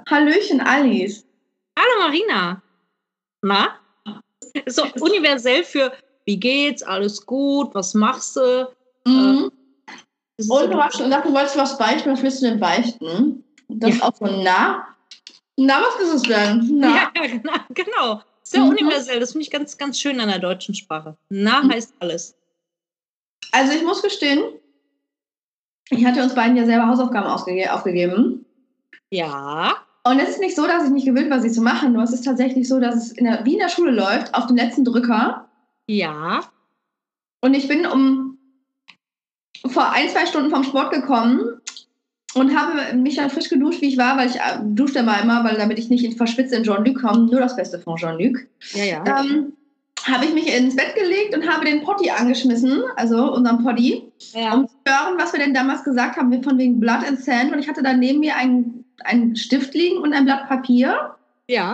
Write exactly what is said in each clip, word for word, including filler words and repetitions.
Hallöchen, Alice. Hallo Marina. Na? Ist so universell für wie geht's, alles gut, was machst du? Mhm. Äh, Und du hast schon gesagt, du wolltest was beichten. Was willst du denn beichten? Das ist Ja. auch so nah. Na, was ist es denn? Na. Ja, genau, genau. Sehr Mhm. universell, das finde ich ganz, ganz schön an der deutschen Sprache. Na Mhm. heißt alles. Also ich muss gestehen, ich hatte uns beiden ja selber Hausaufgaben ausgege- aufgegeben. Ja. Und es ist nicht so, dass ich nicht gewillt war, sie zu machen. Nur es ist tatsächlich so, dass es in der, wie in der Schule läuft, auf den letzten Drücker. Ja. Und ich bin um vor ein, zwei Stunden vom Sport gekommen und habe mich dann frisch geduscht, wie ich war, weil ich äh, dusche immer immer, weil damit ich nicht in verschwitze in Jean-Luc komme, nur das Beste von Jean-Luc. Ja, ja. Ähm, habe ich mich ins Bett gelegt und habe den Potti angeschmissen, also unseren Potti, Ja. um zu hören, was wir denn damals gesagt haben, von wegen Blood and Sand. Und ich hatte dann neben mir einen, einen Stift liegen und ein Blatt Papier. Ja.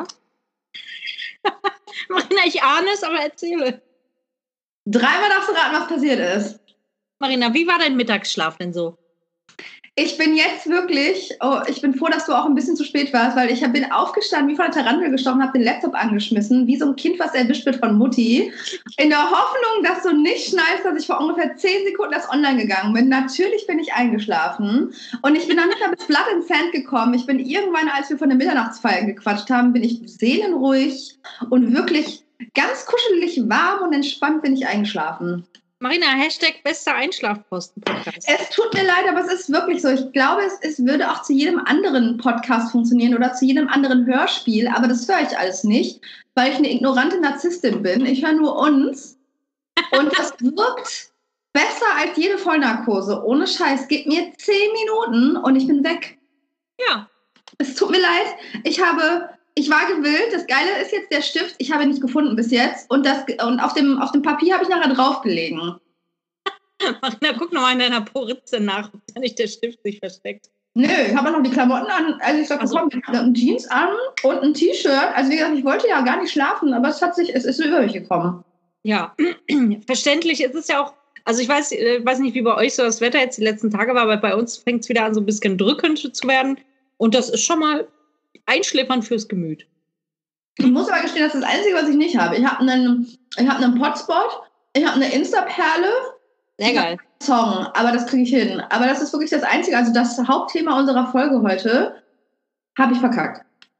Marina, ich ahne es, aber erzähle. Dreimal darfst du raten, was passiert ist. Marina, wie war dein Mittagsschlaf denn so? Ich bin jetzt wirklich, oh, ich bin froh, dass du auch ein bisschen zu spät warst, weil ich hab, bin aufgestanden, wie von der Tarantel gestochen, habe den Laptop angeschmissen, wie so ein Kind, was erwischt wird von Mutti, in der Hoffnung, dass du nicht schnallst, dass ich vor ungefähr zehn Sekunden erst online gegangen bin. Natürlich bin ich eingeschlafen und ich bin dann nicht mehr bis Blood and Sand gekommen. Ich bin irgendwann, als wir von der Mitternachtsfeier gequatscht haben, bin ich seelenruhig und wirklich ganz kuschelig, warm und entspannt bin ich eingeschlafen. Marina, Hashtag bester Einschlafposten-Podcast. Es tut mir leid, aber es ist wirklich so. Ich glaube, es, es würde auch zu jedem anderen Podcast funktionieren oder zu jedem anderen Hörspiel, aber das höre ich alles nicht, weil ich eine ignorante Narzisstin bin. Ich höre nur uns und das wirkt besser als jede Vollnarkose. Ohne Scheiß. Gib mir zehn Minuten und ich bin weg. Ja. Es tut mir leid. Ich habe... Ich war gewillt. Das Geile ist jetzt der Stift. Ich habe ihn nicht gefunden bis jetzt. Und, das, und auf, dem, auf dem Papier habe ich nachher draufgelegen. Marina, guck nochmal in deiner Poritze nach, ob da nicht der Stift sich versteckt. Nö, ich habe noch die Klamotten an. Also ich sag, Ach so. komm, ich habe ein Jeans an und ein T-Shirt. Also wie gesagt, ich wollte ja gar nicht schlafen, aber es hat sich, es ist so über mich gekommen. Ja, verständlich. Es ist ja auch, also ich weiß, ich weiß nicht, wie bei euch so das Wetter jetzt die letzten Tage war, aber bei uns fängt es wieder an, so ein bisschen drückend zu werden. Und das ist schon mal einschläfern fürs Gemüt. Ich muss aber gestehen, das ist das Einzige, was ich nicht habe. Ich habe einen, ich habe einen Potspot, ich habe eine Insta-Perle. Sehr geil. Einen Song, aber das kriege ich hin. Aber das ist wirklich das Einzige, also das Hauptthema unserer Folge heute habe ich verkackt.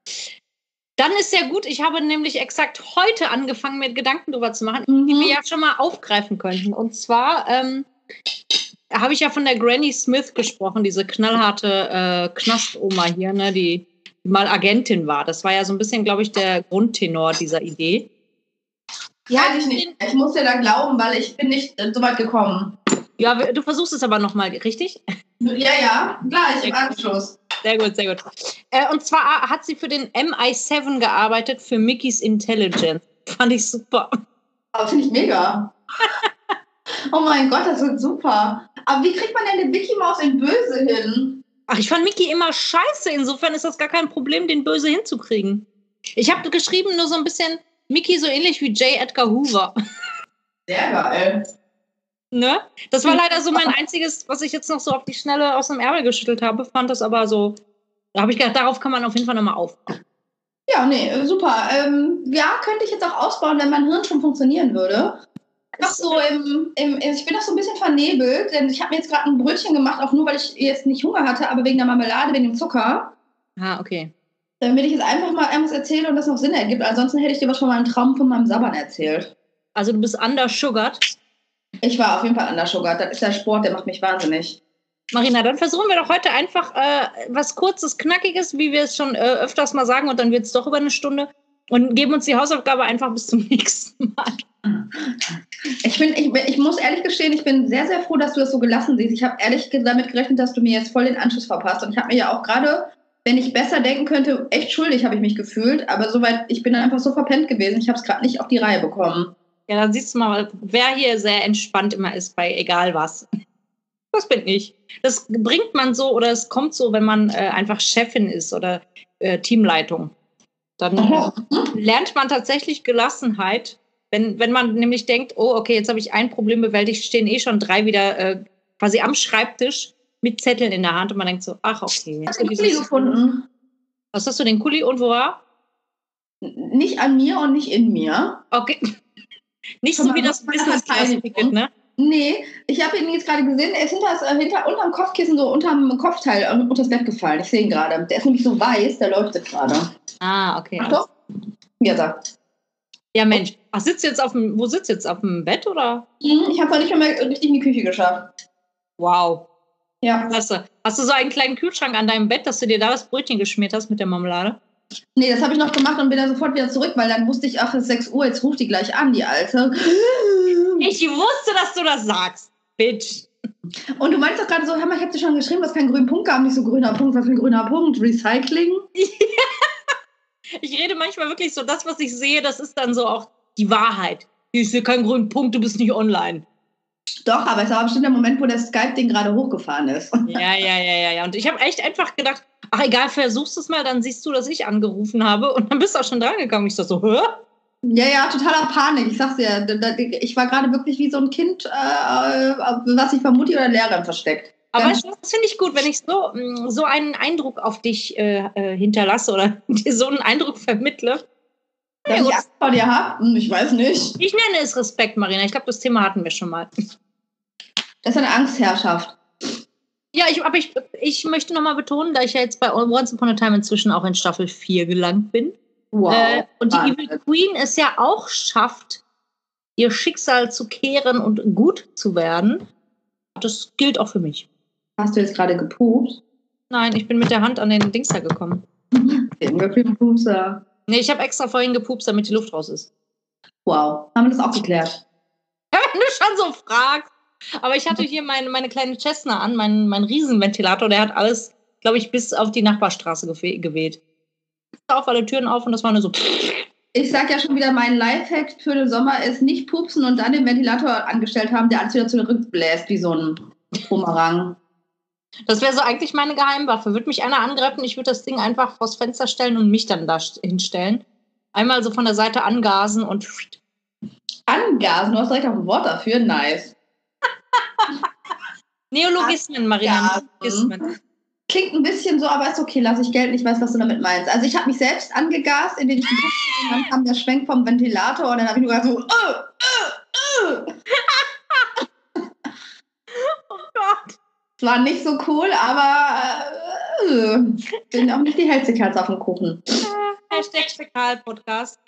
Dann ist ja gut, ich habe nämlich exakt heute angefangen, mir Gedanken darüber zu machen, Mhm. die wir ja schon mal aufgreifen könnten. Und zwar ähm, habe ich ja von der Granny Smith gesprochen, diese knallharte äh, Knastoma hier, ne, die mal Agentin war. Das war ja so ein bisschen, glaube ich, der Grundtenor dieser Idee. Ja, weiß ich nicht. Ich muss dir da glauben, weil ich bin nicht äh, so weit gekommen. Ja, du versuchst es aber nochmal, richtig? Ja, ja, gleich im Anschluss. Sehr gut, sehr gut. Äh, und zwar hat sie für den M I sieben gearbeitet, für Mickey's Intelligence. Fand ich super. Aber finde ich mega. Oh mein Gott, das wird super. Aber wie kriegt man denn den Mickey Maus in Böse hin? Ach, ich fand Mickey immer scheiße. Insofern ist das gar kein Problem, den Böse hinzukriegen. Ich habe geschrieben nur so ein bisschen Mickey so ähnlich wie J. Edgar Hoover. Sehr geil. Ne? Das war leider so mein einziges, was ich jetzt noch so auf die Schnelle aus dem Ärmel geschüttelt habe. Fand das aber so, da habe ich gedacht, darauf kann man auf jeden Fall nochmal aufbauen. Ja, nee, super. Ähm, ja, könnte ich jetzt auch ausbauen, wenn mein Hirn schon funktionieren würde. Noch so im, im, ich bin noch so ein bisschen vernebelt, denn ich habe mir jetzt gerade ein Brötchen gemacht, auch nur, weil ich jetzt nicht Hunger hatte, aber wegen der Marmelade, wegen dem Zucker. Ah, okay. Damit ich jetzt einfach mal irgendwas erzähle und das noch Sinn ergibt. Ansonsten hätte ich dir was von meinem Traum von meinem Sabbern erzählt. Also du bist undersugert? Ich war auf jeden Fall undersugert. Das ist der Sport, der macht mich wahnsinnig. Marina, dann versuchen wir doch heute einfach äh, was Kurzes, Knackiges, wie wir es schon äh, öfters mal sagen, und dann wird es doch über eine Stunde, und geben uns die Hausaufgabe einfach bis zum nächsten Mal. Ich, bin, ich, ich muss ehrlich gestehen, ich bin sehr, sehr froh, dass du das so gelassen siehst. Ich habe ehrlich damit gerechnet, dass du mir jetzt voll den Anschluss verpasst. Und ich habe mir ja auch gerade, wenn ich besser denken könnte, echt schuldig habe ich mich gefühlt. Aber soweit, ich bin dann einfach so verpennt gewesen. Ich habe es gerade nicht auf die Reihe bekommen. Ja, dann siehst du mal, wer hier sehr entspannt immer ist bei egal was. Das bin ich. Das bringt man so, oder es kommt so, wenn man äh, einfach Chefin ist oder äh, Teamleitung. Dann äh, lernt man tatsächlich Gelassenheit. Wenn, wenn man nämlich denkt, oh, okay, jetzt habe ich ein Problem bewältigt, stehen eh schon drei wieder äh, quasi am Schreibtisch mit Zetteln in der Hand und man denkt so, ach, okay. Hast du die gefunden? Was hast du, den Kuli und wo war? Nicht an mir und nicht in mir. Okay. Nicht so wie das Business-Class-Ticket, ne? Nee, ich habe ihn jetzt gerade gesehen, er ist hinter, hinter unterm Kopfkissen, so unterm Kopfteil, äh, unter das Bett gefallen. Ich sehe ihn gerade. Der ist nämlich so weiß, der leuchtet gerade. Ah, okay. Ach doch? Ja, sagt. Ja, Mensch. Ach, sitzt jetzt auf dem, wo sitzt jetzt? Auf dem Bett, oder? Mhm, ich habe es nicht mehr richtig in die Küche geschafft. Wow. Ja. Klasse. Hast du so einen kleinen Kühlschrank an deinem Bett, dass du dir da das Brötchen geschmiert hast mit der Marmelade? Nee, das habe ich noch gemacht und bin dann sofort wieder zurück, weil dann wusste ich, ach, es ist sechs Uhr, jetzt ruft die gleich an, die Alte. Ich wusste, dass du das sagst, Bitch. Und du meinst doch gerade so, hör mal, ich habe dir schon geschrieben, dass kein grünen Punkt gab, nicht so grüner Punkt, was für ein grüner Punkt, Recycling. Ich rede manchmal wirklich so, das, was ich sehe, das ist dann so auch die Wahrheit. Ich sehe keinen grünen Punkt, du bist nicht online. Doch, aber es war bestimmt der Moment, wo der Skype-Ding gerade hochgefahren ist. Ja, ja, ja, ja, ja. Und ich habe echt einfach gedacht, ach egal, versuchst es mal, dann siehst du, dass ich angerufen habe und dann bist du auch schon dran gekommen. Ich so, so, hä? Ja, ja, totaler Panik. Ich sag's dir, ich war gerade wirklich wie so ein Kind, äh, was sich von Mutti oder Lehrerin versteckt. Aber das finde ich gut, wenn ich so, so einen Eindruck auf dich äh, hinterlasse oder dir so einen Eindruck vermittle. Dass ich Angst vor dir habe? Ich weiß nicht. Ich nenne es Respekt, Marina. Ich glaube, das Thema hatten wir schon mal. Das ist eine Angstherrschaft. Ja, ich, aber ich, ich möchte nochmal betonen, da ich ja jetzt bei Once Upon a Time inzwischen auch in Staffel vier gelangt bin. Wow. Äh, und die Wahnsinn. Evil Queen es ja auch schafft, ihr Schicksal zu kehren und gut zu werden. Das gilt auch für mich. Hast du jetzt gerade gepupst? Nein, ich bin mit der Hand an den Dingster gekommen. Pupser. Nee, ich habe extra vorhin gepupst, damit die Luft raus ist. Wow, haben wir das auch geklärt? Ja, wenn du schon so fragst. Aber ich hatte hier meine, meine kleine Cessna an, mein, mein Riesenventilator, der hat alles, glaube ich, bis auf die Nachbarstraße gewe- geweht. Auf alle Türen auf und das war nur so. Ich sag ja schon wieder, mein Lifehack für den Sommer ist nicht pupsen und dann den Ventilator angestellt haben, der alles wieder zurückbläst, wie so ein Bumerang. Das wäre so eigentlich meine Geheimwaffe. Würde mich einer angreifen, ich würde das Ding einfach vors Fenster stellen und mich dann da hinstellen. Einmal so von der Seite angasen und... Angasen? Du hast direkt auch ein Wort dafür? Nice. Neologismen, Marina. Neologismen. Klingt ein bisschen so, aber ist okay, lass ich gelten, ich weiß, was du damit meinst. Also ich habe mich selbst angegast, indem ich gepupst habe und dann kam der Schwenk vom Ventilator und dann habe ich nur gesagt so... Uh, uh, uh. Oh Gott. Es war nicht so cool, aber äh, bin auch nicht die hellste Kerze auf dem Kuchen. Hashtag Fäkal-Podcast.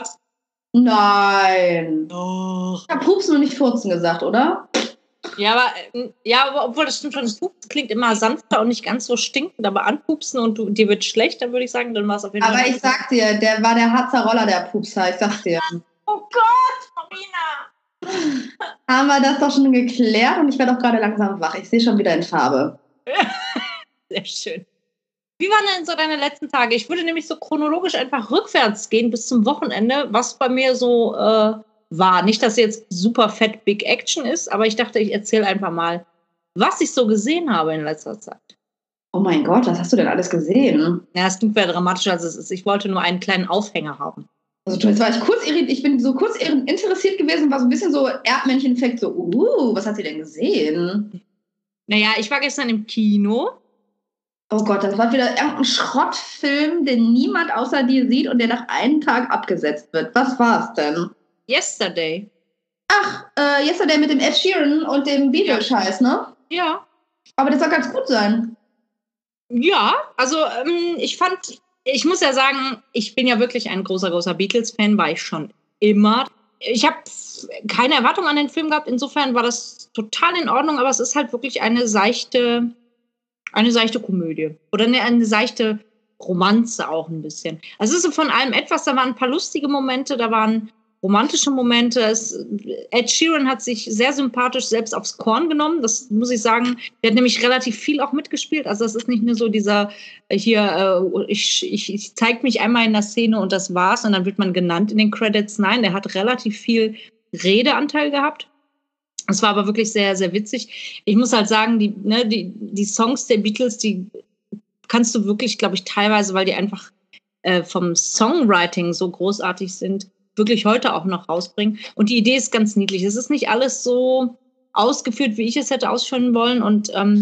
Nein. Doch. Ich habe Pupsen und nicht Furzen gesagt, oder? Ja, aber, ja, aber obwohl das stimmt schon, das Pupsen klingt immer sanfter und nicht ganz so stinkend, aber anpupsen und du, dir wird schlecht, dann würde ich sagen, dann war es auf jeden Fall. Aber ich sag dir, der war der Harzer Roller, der Pupser, ich sag's dir. Oh Gott, Marina! Haben wir das doch schon geklärt und ich werde auch gerade langsam wach. Ich sehe schon wieder in Farbe. Sehr schön. Wie waren denn so deine letzten Tage? Ich würde nämlich so chronologisch einfach rückwärts gehen bis zum Wochenende, was bei mir so äh, war. Nicht, dass jetzt super fett Big Action ist, aber ich dachte, ich erzähle einfach mal, was ich so gesehen habe in letzter Zeit. Oh mein Gott, was hast du denn alles gesehen? Ja, es klingt mehr dramatischer, als es ist. Ich wollte nur einen kleinen Aufhänger haben. Also jetzt war ich kurz irritiert, ich bin so kurz interessiert gewesen, war so ein bisschen so Erdmännchen-Effekt, so, uh, was hat sie denn gesehen? Naja, ich war gestern im Kino. Oh Gott, das war wieder irgendein Schrottfilm, den niemand außer dir sieht und der nach einem Tag abgesetzt wird. Was war's denn? Yesterday. Ach, äh, Yesterday mit dem Ed Sheeran und dem Videoscheiß, ne? Ja. Aber das soll ganz gut sein. Ja, also ähm, ich fand, ich muss ja sagen, ich bin ja wirklich ein großer, großer Beatles-Fan, war ich schon immer. Ich habe keine Erwartung an den Film gehabt, insofern war das total in Ordnung, aber es ist halt wirklich eine seichte, eine seichte Komödie. Oder eine, eine seichte Romanze auch ein bisschen. Also es ist so von allem etwas, da waren ein paar lustige Momente, da waren romantische Momente. Es, Ed Sheeran hat sich sehr sympathisch selbst aufs Korn genommen. Das muss ich sagen. Der hat nämlich relativ viel auch mitgespielt. Also das ist nicht nur so dieser hier, äh, ich, ich, ich zeige mich einmal in der Szene und das war's und dann wird man genannt in den Credits. Nein, der hat relativ viel Redeanteil gehabt. Es war aber wirklich sehr, sehr witzig. Ich muss halt sagen, die, ne, die, die Songs der Beatles, die kannst du wirklich, glaube ich, teilweise, weil die einfach äh, vom Songwriting so großartig sind, wirklich heute auch noch rausbringen. Und die Idee ist ganz niedlich. Es ist nicht alles so ausgeführt, wie ich es hätte ausführen wollen. Und ähm,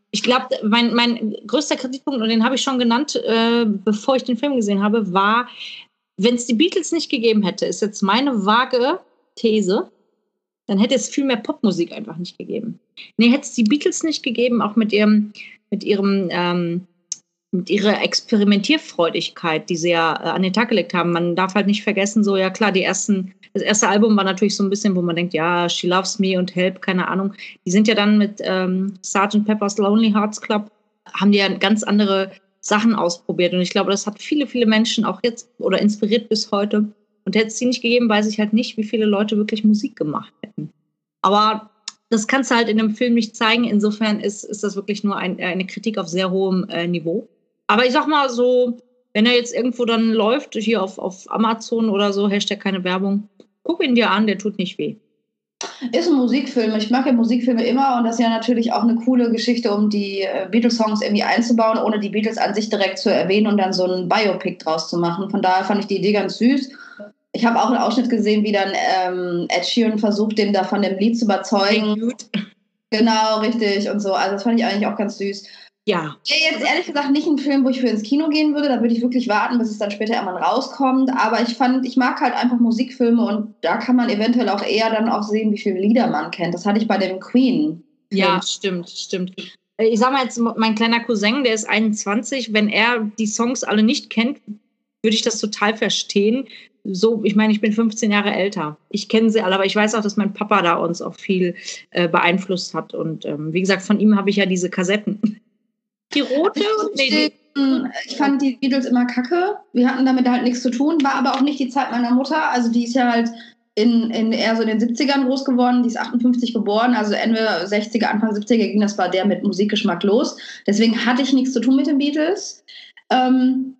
Ich glaube, mein, mein größter Kritikpunkt, und den habe ich schon genannt, äh, bevor ich den Film gesehen habe, war, wenn es die Beatles nicht gegeben hätte, ist jetzt meine vage These, dann hätte es viel mehr Popmusik einfach nicht gegeben. Nee, hätte es die Beatles nicht gegeben, auch mit ihrem, mit ihrem, ähm, mit ihrer Experimentierfreudigkeit, die sie ja äh, an den Tag gelegt haben. Man darf halt nicht vergessen, so, ja klar, die ersten, das erste Album war natürlich so ein bisschen, wo man denkt, ja, She Loves Me und Help, keine Ahnung. Die sind ja dann mit ähm, Sergeant Pepper's Lonely Hearts Club, haben die ja ganz andere Sachen ausprobiert. Und ich glaube, das hat viele, viele Menschen auch jetzt oder inspiriert bis heute. Und hätte es die nicht gegeben, weiß ich halt nicht, wie viele Leute wirklich Musik gemacht hätten. Aber das kannst du halt in einem Film nicht zeigen. Insofern ist, ist das wirklich nur ein, eine Kritik auf sehr hohem äh, Niveau. Aber ich sag mal so, wenn er jetzt irgendwo dann läuft, hier auf, auf Amazon oder so, Hashtag keine Werbung, guck ihn dir an, der tut nicht weh. Ist ein Musikfilm. Ich mag ja Musikfilme immer und das ist ja natürlich auch eine coole Geschichte, um die Beatles-Songs irgendwie einzubauen, ohne die Beatles an sich direkt zu erwähnen und dann so ein Biopic draus zu machen. Von daher fand ich die Idee ganz süß. Ich habe auch einen Ausschnitt gesehen, wie dann ähm, Ed Sheeran versucht, den da von dem Lied zu überzeugen. Hey, gut. Genau, richtig und so. Also das fand ich eigentlich auch ganz süß. Ja. Jetzt ehrlich gesagt nicht ein Film, wo ich für ins Kino gehen würde. Da würde ich wirklich warten, bis es dann später irgendwann rauskommt. Aber ich fand, ich mag halt einfach Musikfilme und da kann man eventuell auch eher dann auch sehen, wie viele Lieder man kennt. Das hatte ich bei dem Queen. Ja, stimmt, stimmt. Ich sag mal jetzt, mein kleiner Cousin, der ist einundzwanzig, wenn er die Songs alle nicht kennt, würde ich das total verstehen. So, ich meine, ich bin fünfzehn Jahre älter. Ich kenne sie alle, aber ich weiß auch, dass mein Papa da uns auch viel äh, beeinflusst hat. Und ähm, wie gesagt, von ihm habe ich ja diese Kassetten. Die rote? Nee, die, ich fand die Beatles immer kacke. Wir hatten damit halt nichts zu tun. War aber auch nicht die Zeit meiner Mutter. Also die ist ja halt in, in eher so in den siebzigern groß geworden. Die ist achtundfünfzig geboren. Also Ende sechziger, Anfang siebziger ging das bei der mit Musikgeschmack los. Deswegen hatte ich nichts zu tun mit den Beatles. Ähm,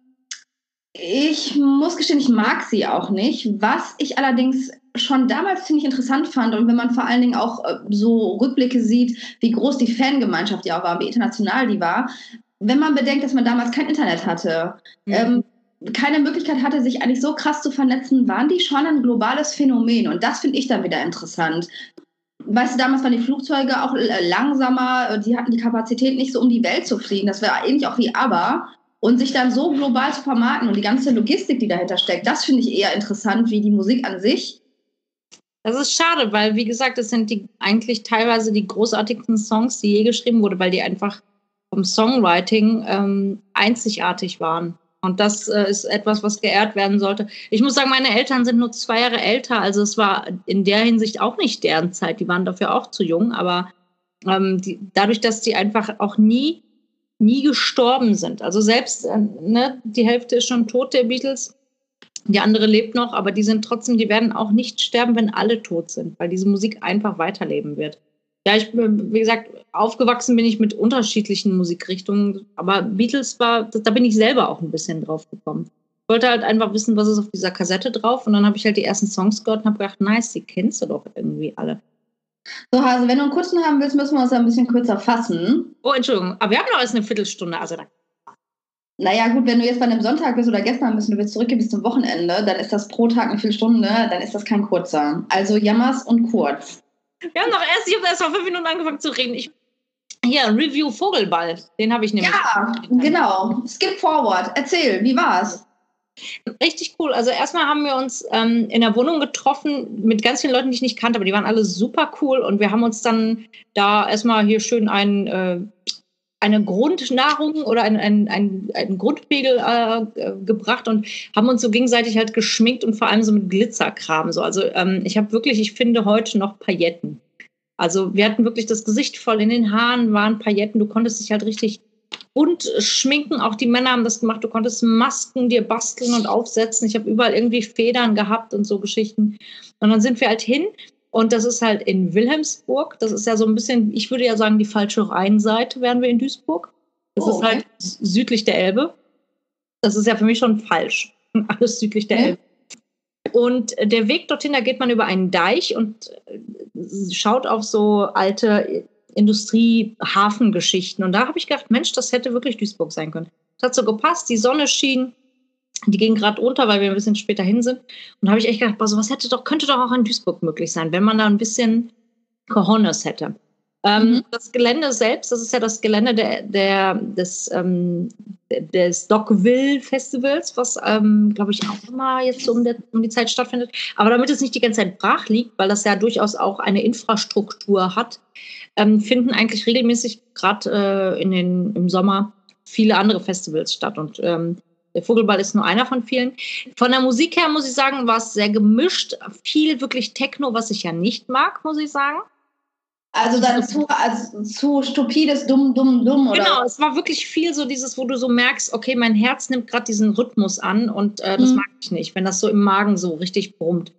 ich muss gestehen, ich mag sie auch nicht. Was ich allerdings schon damals ziemlich interessant fand und wenn man vor allen Dingen auch äh, so Rückblicke sieht, wie groß die Fangemeinschaft ja auch war, wie international die war, wenn man bedenkt, dass man damals kein Internet hatte, mhm. ähm, keine Möglichkeit hatte, sich eigentlich so krass zu vernetzen, waren die schon ein globales Phänomen und das finde ich dann wieder interessant. Weißt du, damals waren die Flugzeuge auch äh, langsamer, die hatten die Kapazität nicht so um die Welt zu fliegen, das wäre ähnlich auch wie ABBA. Und sich dann so global zu vermarkten und die ganze Logistik, die dahinter steckt, das finde ich eher interessant, wie die Musik an sich. Das ist schade, weil, wie gesagt, das sind die eigentlich teilweise die großartigsten Songs, die je geschrieben wurden, weil die einfach vom Songwriting ähm, einzigartig waren. Und das äh, ist etwas, was geehrt werden sollte. Ich muss sagen, meine Eltern sind nur zwei Jahre älter, also es war in der Hinsicht auch nicht deren Zeit. Die waren dafür auch zu jung, aber ähm, die, dadurch, dass die einfach auch nie nie gestorben sind. Also selbst, äh, ne, die Hälfte ist schon tot der Beatles, die andere lebt noch, aber die sind trotzdem, die werden auch nicht sterben, wenn alle tot sind, weil diese Musik einfach weiterleben wird. Ja, ich bin, wie gesagt, aufgewachsen bin ich mit unterschiedlichen Musikrichtungen, aber Beatles war, da bin ich selber auch ein bisschen drauf gekommen. Ich wollte halt einfach wissen, was ist auf dieser Kassette drauf und dann habe ich halt die ersten Songs gehört und habe gedacht, nice, die kennst du doch irgendwie alle. So, Hase, wenn du einen kurzen haben willst, müssen wir uns ein bisschen kürzer fassen. Oh, Entschuldigung, aber wir haben noch erst eine Viertelstunde. Also da. Naja, gut, wenn du jetzt bei einem Sonntag bist oder gestern bist und du willst zurückgehen bis zum Wochenende, dann ist das pro Tag eine Viertelstunde, dann ist das kein kurzer. Also Jammers und kurz. Wir haben noch erst, ich habe erst vor fünf Minuten angefangen zu reden. Ich, hier, Review Vogelball, den habe ich nämlich. Ja, genau. Skip forward. Erzähl, wie war's? Richtig cool. Also erstmal haben wir uns ähm, in der Wohnung getroffen mit ganz vielen Leuten, die ich nicht kannte, aber die waren alle super cool und wir haben uns dann da erstmal hier schön ein, äh, eine Grundnahrung oder ein, ein, ein, ein Grundpegel äh, gebracht und haben uns so gegenseitig halt geschminkt und vor allem so mit Glitzerkram. So. Also ähm, ich habe wirklich, ich finde heute noch Pailletten. Also wir hatten wirklich das Gesicht voll, in den Haaren waren Pailletten, du konntest dich halt richtig bunt schminken, auch die Männer haben das gemacht, du konntest Masken dir basteln und aufsetzen, ich habe überall irgendwie Federn gehabt und so Geschichten und dann sind wir halt hin und das ist halt in Wilhelmsburg, das ist ja so ein bisschen, ich würde ja sagen, die falsche Rheinseite wären wir in Duisburg, das oh, okay. ist halt südlich der Elbe, das ist ja für mich schon falsch, alles südlich der okay. Elbe. Und der Weg dorthin, da geht man über einen Deich und schaut auf so alte Industrie-Hafengeschichten. Und da habe ich gedacht, Mensch, das hätte wirklich Duisburg sein können. Das hat so gepasst, die Sonne schien, die ging gerade unter, weil wir ein bisschen später hin sind. Und da habe ich echt gedacht, boah, sowas hätte doch, könnte doch auch in Duisburg möglich sein, wenn man da ein bisschen Cojones hätte. Ähm, Mhm. Das Gelände selbst, das ist ja das Gelände der, der, des, ähm, des Dockville Festivals, was, ähm, glaube ich, auch immer jetzt so um, der, um die Zeit stattfindet. Aber damit es nicht die ganze Zeit brach liegt, weil das ja durchaus auch eine Infrastruktur hat, ähm, finden eigentlich regelmäßig gerade äh, in den, im Sommer viele andere Festivals statt. Und ähm, der Vogelball ist nur einer von vielen. Von der Musik her, muss ich sagen, war es sehr gemischt. Viel wirklich Techno, was ich ja nicht mag, muss ich sagen. Also dann zu, also zu stupides Dumm, Dumm, Dumm, oder? Genau, es war wirklich viel so dieses, wo du so merkst, okay, mein Herz nimmt gerade diesen Rhythmus an und äh, das Mhm. mag ich nicht, wenn das so im Magen so richtig brummt.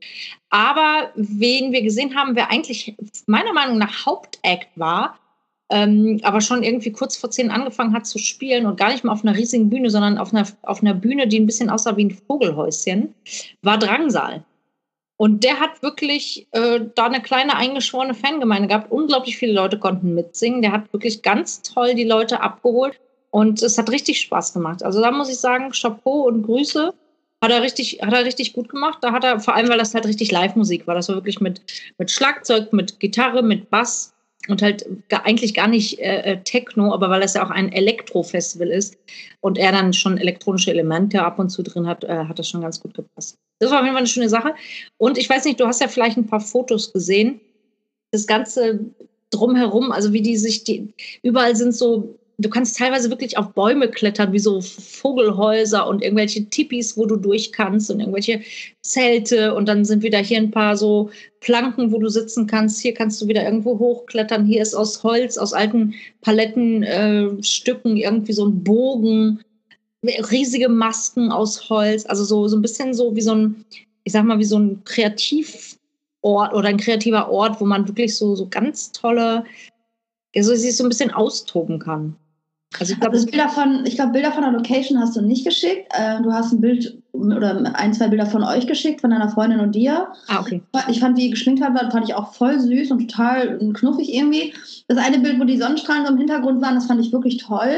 Aber wen wir gesehen haben, wer eigentlich meiner Meinung nach Hauptact war, ähm, aber schon irgendwie kurz vor zehn angefangen hat zu spielen und gar nicht mal auf einer riesigen Bühne, sondern auf einer, auf einer Bühne, die ein bisschen aussah wie ein Vogelhäuschen, war Drangsal. Und der hat wirklich äh, da eine kleine eingeschworene Fangemeinde gehabt. Unglaublich viele Leute konnten mitsingen. Der hat wirklich ganz toll die Leute abgeholt. Und es hat richtig Spaß gemacht. Also da muss ich sagen, Chapeau und Grüße. Hat er richtig, hat er richtig gut gemacht. Da hat er, vor allem, weil das halt richtig Live-Musik war. Das war wirklich mit, mit Schlagzeug, mit Gitarre, mit Bass und halt gar, eigentlich gar nicht äh, Techno, aber weil das ja auch ein Elektro-Festival ist und er dann schon elektronische Elemente ab und zu drin hat, äh, hat das schon ganz gut gepasst. Das war auf jeden Fall eine schöne Sache. Und ich weiß nicht, du hast ja vielleicht ein paar Fotos gesehen. Das Ganze drumherum, also wie die sich, die, überall sind so, du kannst teilweise wirklich auf Bäume klettern, wie so Vogelhäuser und irgendwelche Tipis, wo du durch kannst und irgendwelche Zelte. Und dann sind wieder hier ein paar so Planken, wo du sitzen kannst. Hier kannst du wieder irgendwo hochklettern. Hier ist aus Holz, aus alten Palettenstücken äh, irgendwie so ein Bogen. Riesige Masken aus Holz, also so, so ein bisschen so wie so ein, ich sag mal, wie so ein Kreativort oder ein kreativer Ort, wo man wirklich so, so ganz tolle, also sich so ein bisschen austoben kann. Also ich glaube, also Bilder von, ich glaube, Bilder von der Location hast du nicht geschickt. Äh, du hast ein Bild oder ein, zwei Bilder von euch geschickt, von deiner Freundin und dir. Ah, okay. Ich fand, wie ihr geschminkt habt, fand ich auch voll süß und total knuffig irgendwie. Das eine Bild, wo die Sonnenstrahlen so im Hintergrund waren, das fand ich wirklich toll.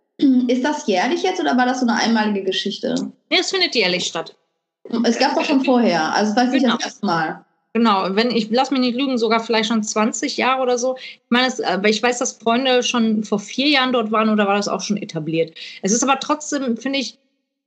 Ist das jährlich jetzt oder war das so eine einmalige Geschichte? Nee, es findet jährlich statt. Es gab doch schon vorher, also das weiß ich Genau. das erste Mal. Genau, wenn ich, lass mich nicht lügen, sogar vielleicht schon zwanzig Jahre oder so. Ich meine, es, aber ich weiß, dass Freunde schon vor vier Jahren dort waren oder war das auch schon etabliert. Es ist aber trotzdem, finde ich,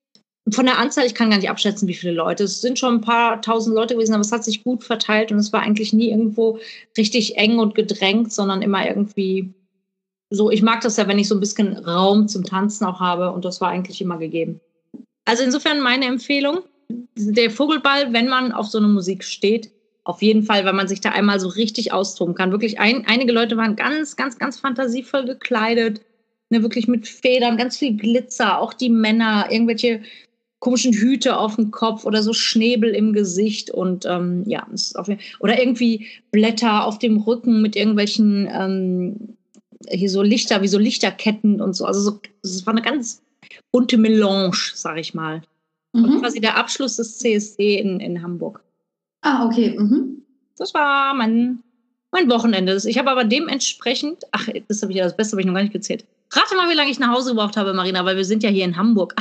von der Anzahl, ich kann gar nicht abschätzen, wie viele Leute. Es sind schon ein paar tausend Leute gewesen, aber es hat sich gut verteilt und es war eigentlich nie irgendwo richtig eng und gedrängt, sondern immer irgendwie so, ich mag das ja, wenn ich so ein bisschen Raum zum Tanzen auch habe und das war eigentlich immer gegeben. Also insofern meine Empfehlung, der Vogelball, wenn man auf so eine Musik steht, auf jeden Fall, weil man sich da einmal so richtig austoben kann. Wirklich, ein, einige Leute waren ganz, ganz, ganz fantasievoll gekleidet, ne, wirklich mit Federn, ganz viel Glitzer, auch die Männer, irgendwelche komischen Hüte auf dem Kopf oder so Schnäbel im Gesicht und ähm, ja, das ist auf, oder irgendwie Blätter auf dem Rücken mit irgendwelchen ähm, hier so Lichter, wie so Lichterketten und so. Also so, es war eine ganz bunte Melange, sag ich mal. Mhm. Und quasi der Abschluss des C S D in, in Hamburg. Ah, okay. Mhm. Das war mein, mein Wochenende. Ich habe aber dementsprechend, ach, das habe ich ja das Beste, habe ich noch gar nicht gezählt. Rate mal, wie lange ich nach Hause gebraucht habe, Marina, weil wir sind ja hier in Hamburg.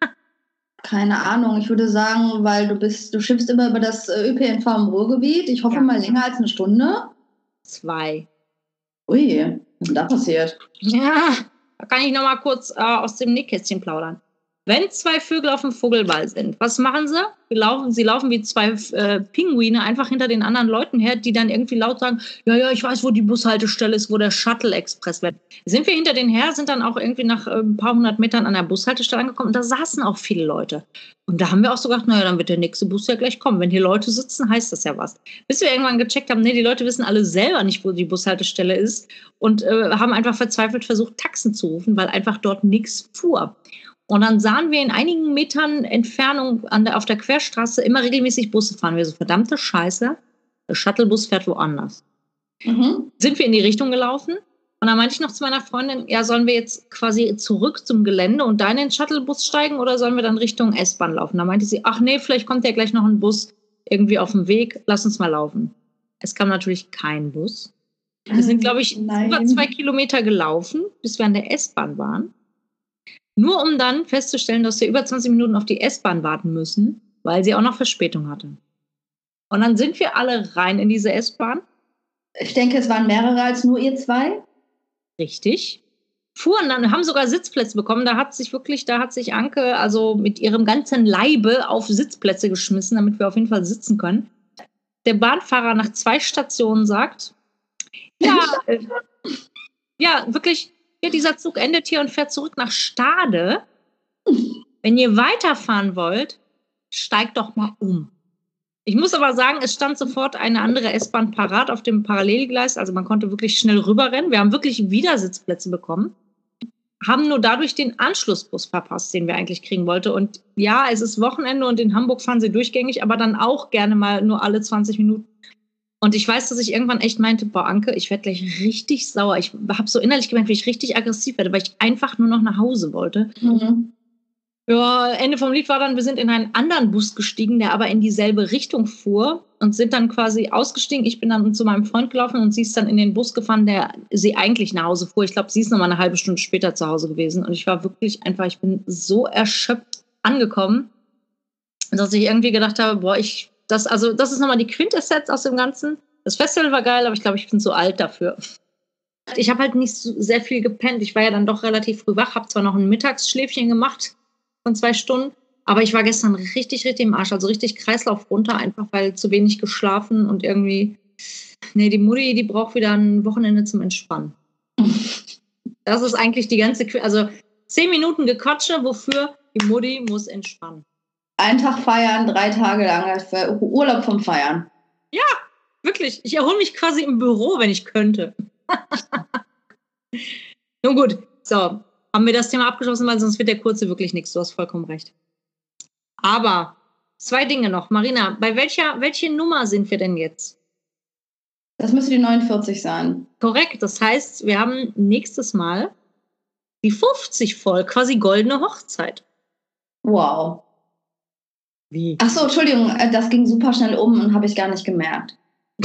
Keine Ahnung, ich würde sagen, weil du bist, du schimpfst immer über das Ö P N V im Ruhrgebiet. Ich hoffe ja. mal länger als eine Stunde. Zwei. Ui, was ist da passiert? Ja, da kann ich noch mal kurz äh, aus dem Nähkästchen plaudern. Wenn zwei Vögel auf dem Vogelball sind, was machen sie? Sie laufen, sie laufen wie zwei äh, Pinguine einfach hinter den anderen Leuten her, die dann irgendwie laut sagen, ja, ja, ich weiß, wo die Bushaltestelle ist, wo der Shuttle-Express wird. Sind wir hinter denen her, sind dann auch irgendwie nach äh, ein paar hundert Metern an der Bushaltestelle angekommen und da saßen auch viele Leute. Und da haben wir auch so gedacht, naja, dann wird der nächste Bus ja gleich kommen. Wenn hier Leute sitzen, heißt das ja was. Bis wir irgendwann gecheckt haben, nee, die Leute wissen alle selber nicht, wo die Bushaltestelle ist und äh, haben einfach verzweifelt versucht, Taxen zu rufen, weil einfach dort nichts fuhr. Und dann sahen wir in einigen Metern Entfernung an der, auf der Querstraße immer regelmäßig Busse fahren. Wir so, verdammte Scheiße, der Shuttlebus fährt woanders. Mhm. Sind wir in die Richtung gelaufen und dann meinte ich noch zu meiner Freundin, ja, sollen wir jetzt quasi zurück zum Gelände und da in den Shuttlebus steigen oder sollen wir dann Richtung S-Bahn laufen? Da meinte sie, ach nee, vielleicht kommt ja gleich noch ein Bus irgendwie auf dem Weg, lass uns mal laufen. Es kam natürlich kein Bus. Wir sind, glaube ich, Nein. über zwei Kilometer gelaufen, bis wir an der S-Bahn waren. Nur um dann festzustellen, dass wir über zwanzig Minuten auf die S-Bahn warten müssen, weil sie auch noch Verspätung hatte. Und dann sind wir alle rein in diese S-Bahn. Ich denke, es waren mehrere als nur ihr zwei. Richtig. Fuhren dann, haben sogar Sitzplätze bekommen. Da hat sich wirklich, da hat sich Anke also mit ihrem ganzen Leibe auf Sitzplätze geschmissen, damit wir auf jeden Fall sitzen können. Der Bahnfahrer nach zwei Stationen sagt, ja, äh, ja, wirklich, ja, dieser Zug endet hier und fährt zurück nach Stade. Wenn ihr weiterfahren wollt, steigt doch mal um. Ich muss aber sagen, es stand sofort eine andere S-Bahn parat auf dem Parallelgleis. Also man konnte wirklich schnell rüberrennen. Wir haben wirklich wieder Sitzplätze bekommen. Haben nur dadurch den Anschlussbus verpasst, den wir eigentlich kriegen wollten. Und ja, es ist Wochenende und in Hamburg fahren sie durchgängig, aber dann auch gerne mal nur alle zwanzig Minuten. Und ich weiß, dass ich irgendwann echt meinte, boah, Anke, ich werde gleich richtig sauer. Ich habe so innerlich gemerkt, wie ich richtig aggressiv werde, weil ich einfach nur noch nach Hause wollte. Mhm. Ja, Ende vom Lied war dann, wir sind in einen anderen Bus gestiegen, der aber in dieselbe Richtung fuhr und sind dann quasi ausgestiegen. Ich bin dann zu meinem Freund gelaufen und sie ist dann in den Bus gefahren, der sie eigentlich nach Hause fuhr. Ich glaube, sie ist noch mal eine halbe Stunde später zu Hause gewesen. Und ich war wirklich einfach, ich bin so erschöpft angekommen, dass ich irgendwie gedacht habe, boah, ich, das, also, das ist nochmal die Quintessenz aus dem Ganzen. Das Festival war geil, aber ich glaube, ich bin zu alt dafür. Ich habe halt nicht so sehr viel gepennt. Ich war ja dann doch relativ früh wach, habe zwar noch ein Mittagsschläfchen gemacht, von zwei Stunden. Aber ich war gestern richtig, richtig im Arsch. Also richtig Kreislauf runter, einfach weil zu wenig geschlafen und irgendwie, nee, die Mutti, die braucht wieder ein Wochenende zum Entspannen. Das ist eigentlich die ganze, also zehn Minuten Gequatsche, wofür die Mutti muss entspannen. Ein Tag feiern, drei Tage lang Urlaub vom Feiern. Ja, wirklich. Ich erhole mich quasi im Büro, wenn ich könnte. Nun gut, so. Haben wir das Thema abgeschlossen, weil sonst wird der Kurze wirklich nichts. Du hast vollkommen recht. Aber zwei Dinge noch. Marina, bei welcher welche Nummer sind wir denn jetzt? Das müsste die neunundvierzig sein. Korrekt. Das heißt, wir haben nächstes Mal die fünfzig voll. Quasi goldene Hochzeit. Wow. Wie? Ach so, Entschuldigung. Das ging super schnell um und habe ich gar nicht gemerkt.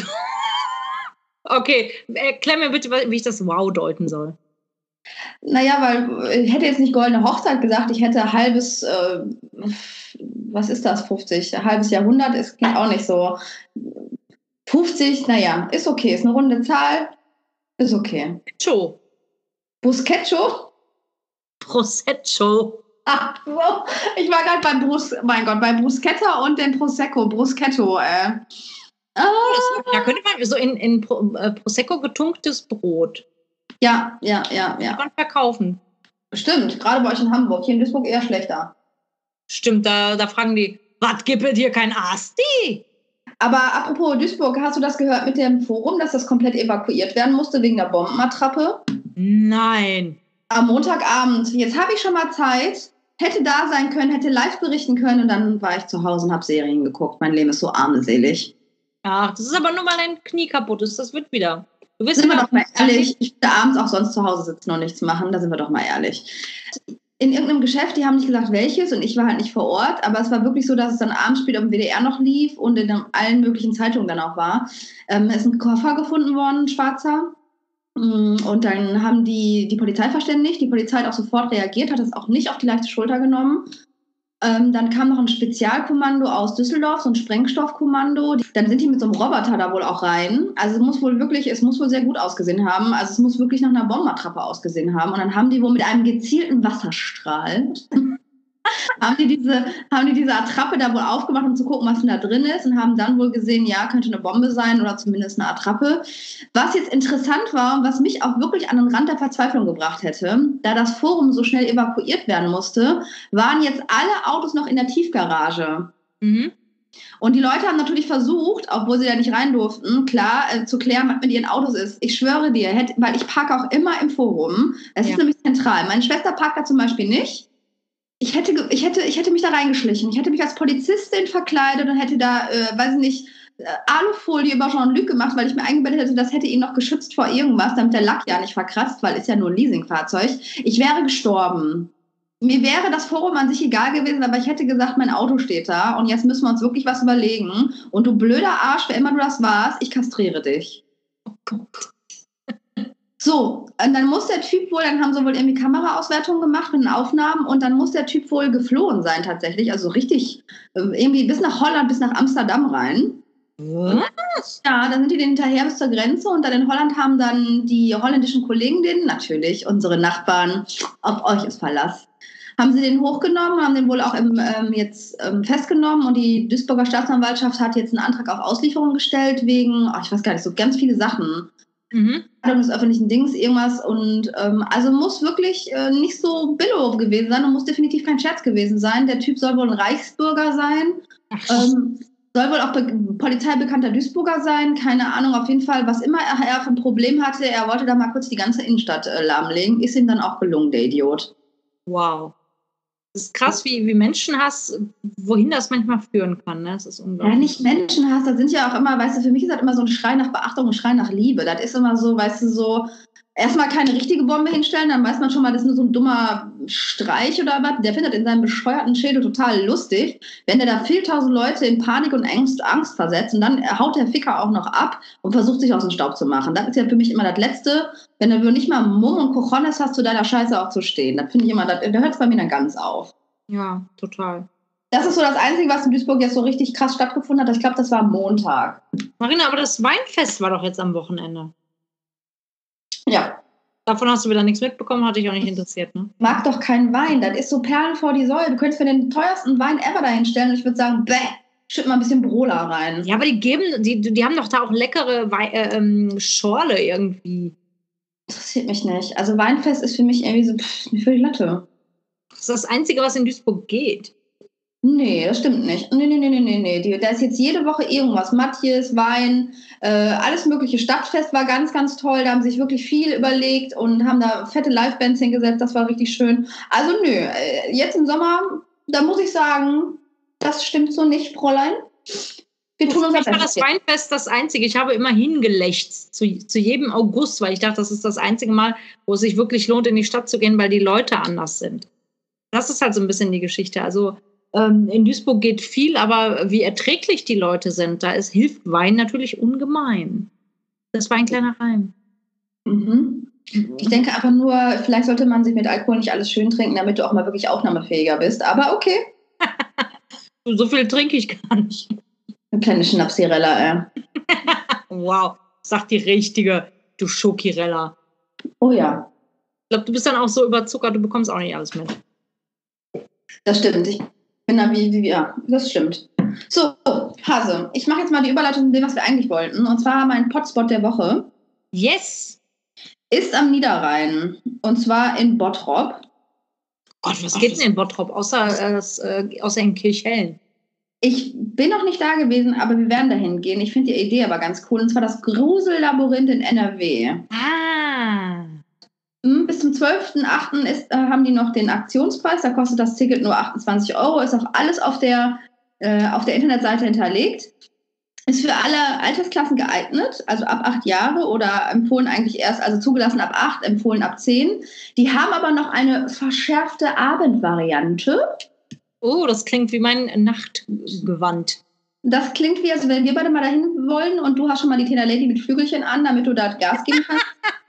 Okay. Erklär mir bitte, wie ich das Wow deuten soll. Naja, weil ich hätte jetzt nicht goldene Hochzeit gesagt, ich hätte halbes, äh, was ist das, fünfzig? Ein halbes Jahrhundert ist auch nicht so. fünfzig, naja, ist okay, ist eine runde Zahl, ist okay. Cho. Bruschetto? Prosecco. Ach so, ich war gerade bei Brus, mein Gott, bei Bruschetta und den Prosecco, Bruschetto, äh. Ah. Da könnte man so in, in Pro, äh, Prosecco getunktes Brot. Ja, ja, ja, ja. Kann man verkaufen. Stimmt, gerade bei euch in Hamburg. Hier in Duisburg eher schlechter. Stimmt, da, da fragen die, was gibt es hier kein Asti? Aber apropos Duisburg, hast du das gehört mit dem Forum, dass das komplett evakuiert werden musste wegen der Bombenattrappe? Nein. Am Montagabend. Jetzt habe ich schon mal Zeit, hätte da sein können, hätte live berichten können und dann war ich zu Hause und habe Serien geguckt. Mein Leben ist so armselig. Ach, das ist aber nur, weil dein Knie kaputt ist. Das wird wieder. Du wirst sind immer wir doch mal ehrlich, ich würde abends auch sonst zu Hause sitzen und nichts machen, da sind wir doch mal ehrlich. In irgendeinem Geschäft, die haben nicht gesagt, welches, und ich war halt nicht vor Ort, aber es war wirklich so, dass es dann abends später im W D R noch lief und in allen möglichen Zeitungen dann auch war. Ähm, es ist ein Koffer gefunden worden, ein schwarzer, und dann haben die die Polizei verständigt, die Polizei hat auch sofort reagiert, hat das auch nicht auf die leichte Schulter genommen. Ähm, dann kam noch ein Spezialkommando aus Düsseldorf, so ein Sprengstoffkommando. Dann sind die mit so einem Roboter da wohl auch rein. Also es muss wohl wirklich, es muss wohl sehr gut ausgesehen haben. Also es muss wirklich nach einer Bombenattrappe ausgesehen haben. Und dann haben die wohl mit einem gezielten Wasserstrahl haben die diese, haben die diese Attrappe da wohl aufgemacht, um zu gucken, was denn da drin ist, und haben dann wohl gesehen, ja, könnte eine Bombe sein oder zumindest eine Attrappe. Was jetzt interessant war und was mich auch wirklich an den Rand der Verzweiflung gebracht hätte, da das Forum so schnell evakuiert werden musste, waren jetzt alle Autos noch in der Tiefgarage. Mhm. Und die Leute haben natürlich versucht, obwohl sie da nicht rein durften, klar, äh, zu klären, was mit ihren Autos ist. Ich schwöre dir, hätte, weil ich parke auch immer im Forum. Es ja. ist nämlich zentral. Meine Schwester parkt da zum Beispiel nicht. Ich hätte, ich, hätte, ich hätte mich da reingeschlichen. Ich hätte mich als Polizistin verkleidet und hätte da, äh, weiß ich nicht, äh, Alufolie über Jean-Luc gemacht, weil ich mir eingebildet hätte, das hätte ihn noch geschützt vor irgendwas, damit der Lack ja nicht verkratzt, weil ist ja nur ein Leasingfahrzeug. Ich wäre gestorben. Mir wäre das Forum an sich egal gewesen, aber ich hätte gesagt, mein Auto steht da und jetzt müssen wir uns wirklich was überlegen. Und du blöder Arsch, wer immer du das warst, ich kastriere dich. Oh Gott. So, und dann muss der Typ wohl, dann haben sie wohl irgendwie Kameraauswertungen gemacht mit den Aufnahmen und dann muss der Typ wohl geflohen sein tatsächlich, also richtig, irgendwie bis nach Holland, bis nach Amsterdam rein. Was? Ja, dann sind die denen hinterher bis zur Grenze und dann in Holland haben dann die holländischen Kollegen denen, natürlich unsere Nachbarn, auf euch ist Verlass, haben sie den hochgenommen, haben den wohl auch im, ähm, jetzt ähm, festgenommen und die Duisburger Staatsanwaltschaft hat jetzt einen Antrag auf Auslieferung gestellt wegen, oh, ich weiß gar nicht, so ganz viele Sachen. Mhm. Des öffentlichen Dings, irgendwas und ähm, also muss wirklich äh, nicht so billow gewesen sein und muss definitiv kein Scherz gewesen sein. Der Typ soll wohl ein Reichsbürger sein, ähm, soll wohl auch be- polizeibekannter Duisburger sein, keine Ahnung, auf jeden Fall, was immer er, er für ein Problem hatte, er wollte da mal kurz die ganze Innenstadt äh, lahmlegen, ist ihm dann auch gelungen, der Idiot. Wow. Das ist krass, wie, wie Menschenhass, wohin das manchmal führen kann. Ne? Das ist unglaublich. Ja, nicht Menschenhass, das sind ja auch immer, weißt du, für mich ist das immer so ein Schrei nach Beachtung, ein Schrei nach Liebe. Das ist immer so, weißt du, so, erstmal keine richtige Bombe hinstellen, dann weiß man schon mal, das ist nur so ein dummer Streich oder was. Der findet in seinem bescheuerten Schädel total lustig, wenn der da viel tausend Leute in Panik und Angst, Angst versetzt und dann haut der Ficker auch noch ab und versucht sich aus dem Staub zu machen. Das ist ja für mich immer das Letzte, wenn du nicht mal Mumm und Cojones hast, zu deiner Scheiße auch zu stehen. Das finde ich immer, das, da hört es bei mir dann ganz auf. Ja, total. Das ist so das Einzige, was in Duisburg jetzt so richtig krass stattgefunden hat. Ich glaube, das war am Montag. Marina, aber das Weinfest war doch jetzt am Wochenende. Ja. Davon hast du wieder nichts mitbekommen, hat dich auch nicht interessiert, ne? Mag doch keinen Wein. Das ist so Perlen vor die Säule. Du könntest mir den teuersten Wein ever dahin stellen und ich würde sagen, bäh, schütt mal ein bisschen Brola rein. Ja, aber die geben, die, die haben doch da auch leckere Wei- äh, ähm, Schorle irgendwie. Interessiert mich nicht. Also Weinfest ist für mich irgendwie so, pff, mir für die Latte. Das ist das Einzige, was in Duisburg geht. Nee, das stimmt nicht. Nee, nee, nee, nee, nee, nee. Die, da ist jetzt jede Woche irgendwas. Matthias, Wein, äh, alles mögliche. Stadtfest war ganz, ganz toll. Da haben sich wirklich viel überlegt und haben da fette Livebands hingesetzt. Das war richtig schön. Also nö, äh, jetzt im Sommer, da muss ich sagen, das stimmt so nicht, Fräulein. Wir tun uns Für mich war das Weinfest das Einzige. Ich habe immer hingelächzt zu, zu jedem August, weil ich dachte, das ist das einzige Mal, wo es sich wirklich lohnt, in die Stadt zu gehen, weil die Leute anders sind. Das ist halt so ein bisschen die Geschichte. Also ähm, in Duisburg geht viel, aber wie erträglich die Leute sind, da ist, hilft Wein natürlich ungemein. Das war ein kleiner Reim. Mhm. Ich denke einfach nur, vielleicht sollte man sich mit Alkohol nicht alles schön trinken, damit du auch mal wirklich aufnahmefähiger bist. Aber okay. So viel trinke ich gar nicht. Eine kleine Schnapsirella, ey. Wow, sagt die Richtige, du Schokirella. Oh ja. Ich glaube, du bist dann auch so überzuckert, du bekommst auch nicht alles mit. Das stimmt. Ich bin da wie, wie, ja, das stimmt. So, Hase, ich mache jetzt mal die Überleitung zu dem, was wir eigentlich wollten. Und zwar mein Potspot der Woche. Yes! Ist am Niederrhein. Und zwar in Bottrop. Gott, was geht denn in Bottrop, außer, äh, außer in Kirchhellen? Ich bin noch nicht da gewesen, aber wir werden dahin gehen. Ich finde die Idee aber ganz cool. Und zwar das Grusellabyrinth in N R W. Ah. Bis zum zwölften achten ist, äh, haben die noch den Aktionspreis. Da kostet das Ticket nur achtundzwanzig Euro. Ist auch alles auf der, äh, auf der Internetseite hinterlegt. Ist für alle Altersklassen geeignet, also ab acht Jahre oder empfohlen eigentlich erst, also zugelassen ab acht, empfohlen ab zehn. Die haben aber noch eine verschärfte Abendvariante. Oh, das klingt wie mein Nachtgewand. Das klingt wie, als wenn wir beide mal dahin wollen und du hast schon mal die Tina Lady mit Flügelchen an, damit du da Gas geben kannst.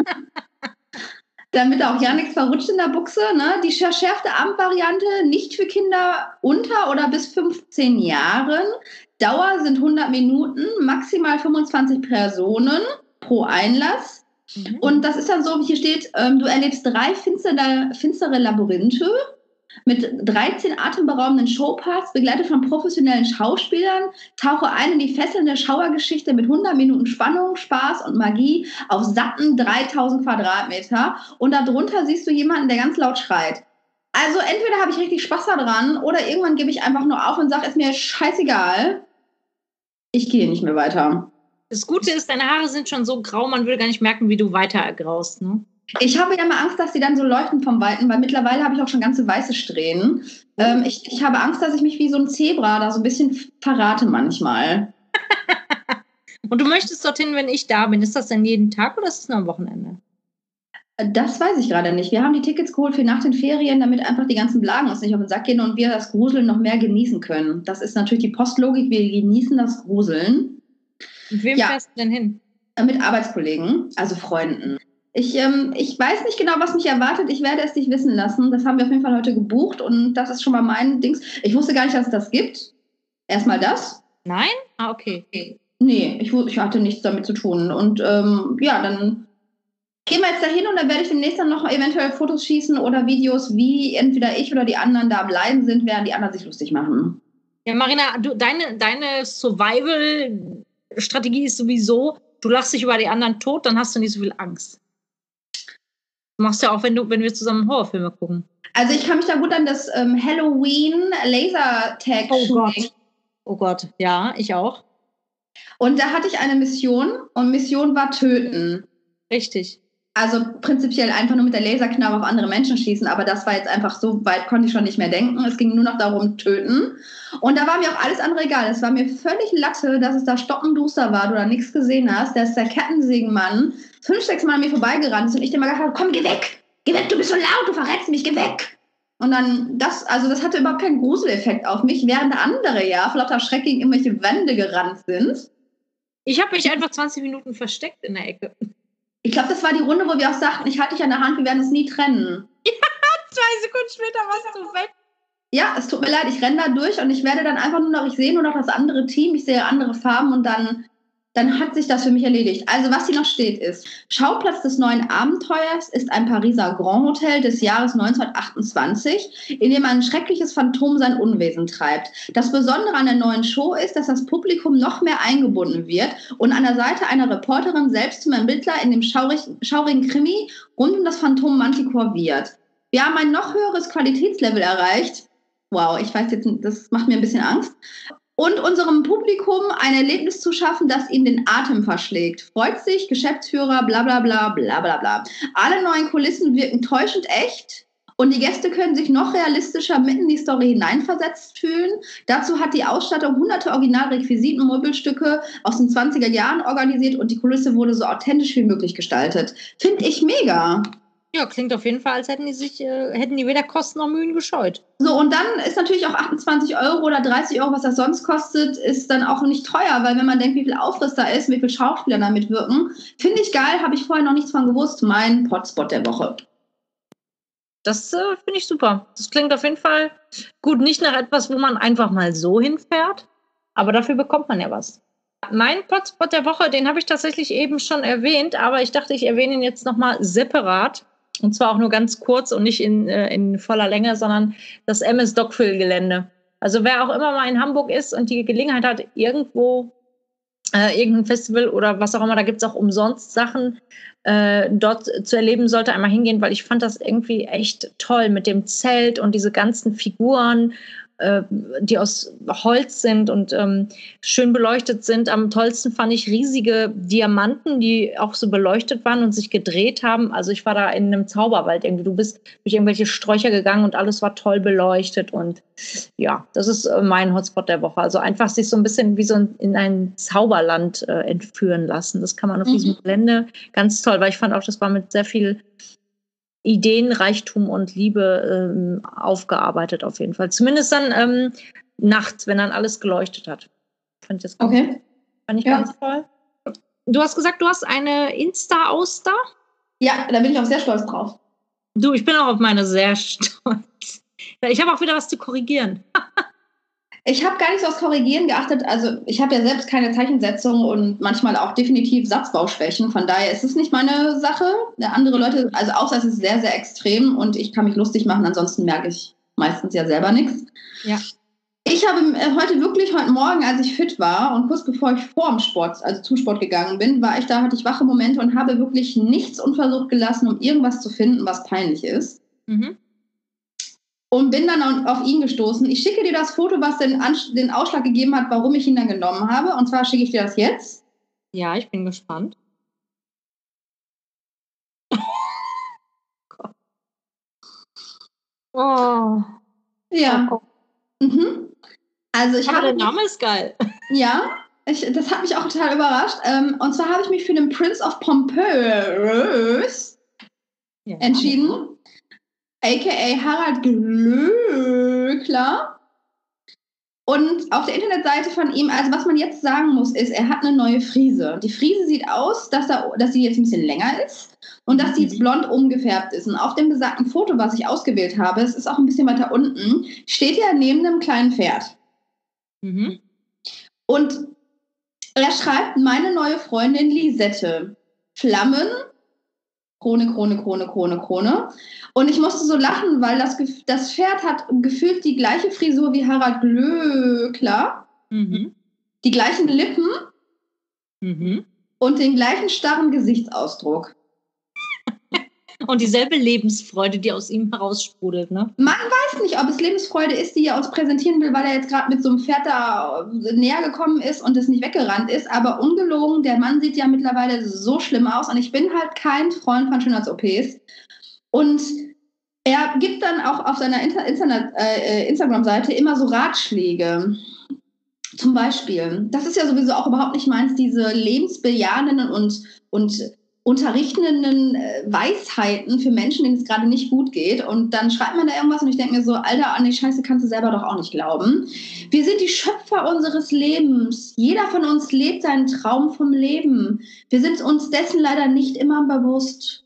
Damit da auch ja nichts verrutscht in der Buchse. Ne? Die verschärfte Abendvariante nicht für Kinder unter oder bis fünfzehn Jahren. Dauer sind hundert Minuten, maximal fünfundzwanzig Personen pro Einlass. Mhm. Und das ist dann so, wie hier steht, ähm, du erlebst drei finstere, finstere Labyrinthe mit dreizehn atemberaubenden Showparts, begleitet von professionellen Schauspielern, tauche ein in die fesselnde Schauergeschichte mit hundert Minuten Spannung, Spaß und Magie auf satten dreitausend Quadratmeter. Und darunter siehst du jemanden, der ganz laut schreit. Also entweder habe ich richtig Spaß daran oder irgendwann gebe ich einfach nur auf und sage, ist mir scheißegal, ich gehe nicht mehr weiter. Das Gute ist, deine Haare sind schon so grau, man will gar nicht merken, wie du weiter ergraust, ne? Ich habe ja mal Angst, dass die dann so leuchten vom Weiten, weil mittlerweile habe ich auch schon ganze weiße Strähnen. Ähm, ich, ich habe Angst, dass ich mich wie so ein Zebra da so ein bisschen verrate manchmal. Und du möchtest dorthin, wenn ich da bin. Ist das denn jeden Tag oder ist es nur am Wochenende? Das weiß ich gerade nicht. Wir haben die Tickets geholt für nach den Ferien, damit einfach die ganzen Blagen uns nicht auf den Sack gehen und wir das Gruseln noch mehr genießen können. Das ist natürlich die Postlogik, wir genießen das Gruseln. Mit wem ja. fährst du denn hin? Mit Arbeitskollegen, also Freunden. Ich, ähm, ich weiß nicht genau, was mich erwartet. Ich werde es dich wissen lassen. Das haben wir auf jeden Fall heute gebucht und das ist schon mal mein Dings. Ich wusste gar nicht, dass es das gibt. Erstmal das. Nein? Ah, okay. Nee, ich, ich hatte nichts damit zu tun. Und ähm, ja, dann gehen wir jetzt dahin und dann werde ich demnächst dann noch eventuell Fotos schießen oder Videos, wie entweder ich oder die anderen da am Leiden sind, während die anderen sich lustig machen. Ja, Marina, du, deine, deine Survival-Strategie ist sowieso, du lachst dich über die anderen tot, dann hast du nicht so viel Angst. Du machst ja auch, wenn, du, wenn wir zusammen Horrorfilme gucken. Also ich kann mich da gut an das ähm, Halloween Laser-Tag Oh Gott. Oh Gott, ja, ich auch. Und da hatte ich eine Mission und Mission war töten. Richtig. Also prinzipiell einfach nur mit der Laserknarre auf andere Menschen schießen, aber das war jetzt einfach so weit, konnte ich schon nicht mehr denken. Es ging nur noch darum, töten. Und da war mir auch alles andere egal. Es war mir völlig Latte, dass es da stockenduster war, du da nichts gesehen hast, dass der Kettensägenmann fünf, sechs Mal an mir vorbeigerannt ist und ich dem mal gesagt habe, komm, geh weg, geh weg, du bist so laut, du verrätst mich, geh weg. Und dann, das, also das hatte überhaupt keinen Gruseleffekt auf mich, während andere ja vor lauter Schreck gegen irgendwelche Wände gerannt sind. Ich habe mich einfach zwanzig Minuten versteckt in der Ecke. Ich glaube, das war die Runde, wo wir auch sagten, ich halte dich an der Hand, wir werden es nie trennen. Ja, zwei Sekunden später warst du weg. Ja, es tut mir leid, ich renne da durch und ich werde dann einfach nur noch, ich sehe nur noch das andere Team, ich sehe andere Farben und dann, dann hat sich das für mich erledigt. Also was hier noch steht ist, Schauplatz des neuen Abenteuers ist ein Pariser Grand Hotel des Jahres neunzehnhundertachtundzwanzig, in dem ein schreckliches Phantom sein Unwesen treibt. Das Besondere an der neuen Show ist, dass das Publikum noch mehr eingebunden wird und an der Seite einer Reporterin selbst zum Ermittler in dem schaurig, schaurigen Krimi rund um das Phantom Manticore wird. Wir haben ein noch höheres Qualitätslevel erreicht. Wow, ich weiß jetzt, das macht mir ein bisschen Angst. Und unserem Publikum ein Erlebnis zu schaffen, das ihnen den Atem verschlägt. Freut sich, Geschäftsführer, bla bla bla, bla bla bla. Alle neuen Kulissen wirken täuschend echt und die Gäste können sich noch realistischer mitten in die Story hineinversetzt fühlen. Dazu hat die Ausstattung hunderte Originalrequisiten und Möbelstücke aus den zwanziger Jahren organisiert und die Kulisse wurde so authentisch wie möglich gestaltet. Finde ich mega. Ja, klingt auf jeden Fall, als hätten die sich, äh, hätten die weder Kosten noch Mühen gescheut. So, und dann ist natürlich auch achtundzwanzig Euro oder dreißig Euro, was das sonst kostet, ist dann auch nicht teuer, weil wenn man denkt, wie viel Aufriss da ist, wie viele Schauspieler da mitwirken, finde ich geil, habe ich vorher noch nichts von gewusst, mein Potspot der Woche. Das äh, finde ich super. Das klingt auf jeden Fall gut, nicht nach etwas, wo man einfach mal so hinfährt, aber dafür bekommt man ja was. Mein Potspot der Woche, den habe ich tatsächlich eben schon erwähnt, aber ich dachte, ich erwähne ihn jetzt nochmal separat. Und zwar auch nur ganz kurz und nicht in, äh, in voller Länge, sondern das M S Dockville-Gelände. Also wer auch immer mal in Hamburg ist und die Gelegenheit hat, irgendwo äh, irgendein Festival oder was auch immer, da gibt es auch umsonst Sachen äh, dort zu erleben, sollte einmal hingehen, weil ich fand das irgendwie echt toll mit dem Zelt und diese ganzen Figuren, äh, die aus Holz sind und ähm, schön beleuchtet sind. Am tollsten fand ich riesige Diamanten, die auch so beleuchtet waren und sich gedreht haben. Also ich war da in einem Zauberwald irgendwie. Du bist durch irgendwelche Sträucher gegangen und alles war toll beleuchtet. Und ja, das ist äh, mein Hotspot der Woche. Also einfach sich so ein bisschen wie so ein, in ein Zauberland äh, entführen lassen. Das kann man auf mhm. diesem Gelände ganz toll, weil ich fand auch, das war mit sehr viel Ideenreichtum und Liebe ähm, aufgearbeitet auf jeden Fall. Zumindest dann ähm, nachts, wenn dann alles geleuchtet hat. Fand ich das ganz, okay. fand ich ja. ganz toll. Du hast gesagt, du hast eine Insta-Auster? Ja, da bin ich auch sehr stolz drauf. Du, ich bin auch auf meine sehr stolz. Ich habe auch wieder was zu korrigieren. Ich habe gar nicht so aufs Korrigieren geachtet. Also ich habe ja selbst keine Zeichensetzung und manchmal auch definitiv Satzbauschwächen. Von daher ist es nicht meine Sache. Andere Leute, also außer es ist sehr, sehr extrem und ich kann mich lustig machen. Ansonsten merke ich meistens ja selber nichts. Ja. Ich habe heute wirklich, heute Morgen, als ich fit war und kurz bevor ich vor dem Sport, also zum Sport gegangen bin, war ich da, hatte ich wache Momente und habe wirklich nichts unversucht gelassen, um irgendwas zu finden, was peinlich ist. Mhm. Und bin dann auf ihn gestoßen. Ich schicke dir das Foto, was den, Ansch- den Ausschlag gegeben hat, warum ich ihn dann genommen habe. Und zwar schicke ich dir das jetzt. Ja, ich bin gespannt. Oh. Ja. Oh. Mhm. Also ich Aber habe der Name ist geil. Ja, ich, das hat mich auch total überrascht. Ähm, und zwar habe ich mich für den Prince of Pompeius ja, entschieden. a k a. Harald Glöckler. Und auf der Internetseite von ihm, also was man jetzt sagen muss, ist, er hat eine neue Frise. Die Frise sieht aus, dass, er, dass sie jetzt ein bisschen länger ist und dass sie jetzt blond umgefärbt ist. Und auf dem besagten Foto, was ich ausgewählt habe, es ist auch ein bisschen weiter unten, steht er neben einem kleinen Pferd. Mhm. Und Er schreibt, meine neue Freundin Lisette. Flammen, Krone, Krone, Krone, Krone, Krone. Und ich musste so lachen, weil das, das Pferd hat gefühlt die gleiche Frisur wie Harald Glöckler, Mhm. die gleichen Lippen Mhm. und den gleichen starren Gesichtsausdruck. Und dieselbe Lebensfreude, die aus ihm heraussprudelt, ne? Man weiß nicht, ob es Lebensfreude ist, die er uns präsentieren will, weil er jetzt gerade mit so einem Pferd da näher gekommen ist und es nicht weggerannt ist. Aber ungelogen, der Mann sieht ja mittlerweile so schlimm aus. Und ich bin halt kein Freund von Schönheits-O Ps. Und er gibt dann auch auf seiner Inter- Internet, äh, Instagram-Seite immer so Ratschläge. Zum Beispiel, das ist ja sowieso auch überhaupt nicht meins, diese lebensbejahenden und, und unterrichtenden äh, Weisheiten für Menschen, denen es gerade nicht gut geht. Und dann schreibt man da irgendwas und ich denke mir so, Alter, an die Scheiße kannst du selber doch auch nicht glauben. Wir sind die Schöpfer unseres Lebens. Jeder von uns lebt seinen Traum vom Leben. Wir sind uns dessen leider nicht immer bewusst.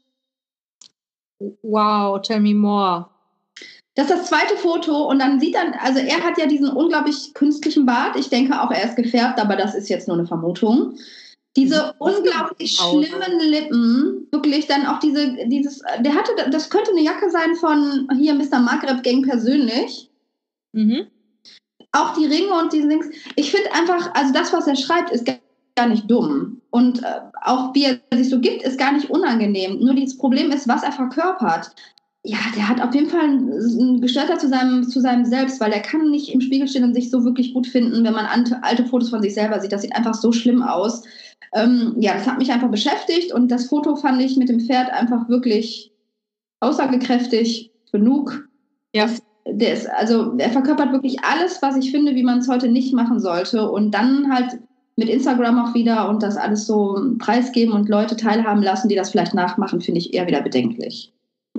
Wow, tell me more. Das ist das zweite Foto und dann sieht dann, also er hat ja diesen unglaublich künstlichen Bart. Ich denke auch, er ist gefärbt, aber das ist jetzt nur eine Vermutung. Diese unglaublich schlimmen Lippen, wirklich dann auch diese, dieses, der hatte, das könnte eine Jacke sein von hier Mister Maghreb Gang persönlich. Mhm. Auch die Ringe und diese Dings. Ich finde einfach, also das, was er schreibt, ist gar nicht dumm. Und äh, auch wie er sich so gibt, ist gar nicht unangenehm. Nur das Problem ist, was er verkörpert. Ja, der hat auf jeden Fall ein Gestörter zu seinem, zu seinem Selbst, weil der kann nicht im Spiegel stehen und sich so wirklich gut finden, wenn man alte, alte Fotos von sich selber sieht. Das sieht einfach so schlimm aus. Ähm, ja, das hat mich einfach beschäftigt und das Foto fand ich mit dem Pferd einfach wirklich aussagekräftig genug. Ja. Das, der ist, also er verkörpert wirklich alles, was ich finde, wie man es heute nicht machen sollte. Und dann halt mit Instagram auch wieder und das alles so preisgeben und Leute teilhaben lassen, die das vielleicht nachmachen, finde ich eher wieder bedenklich.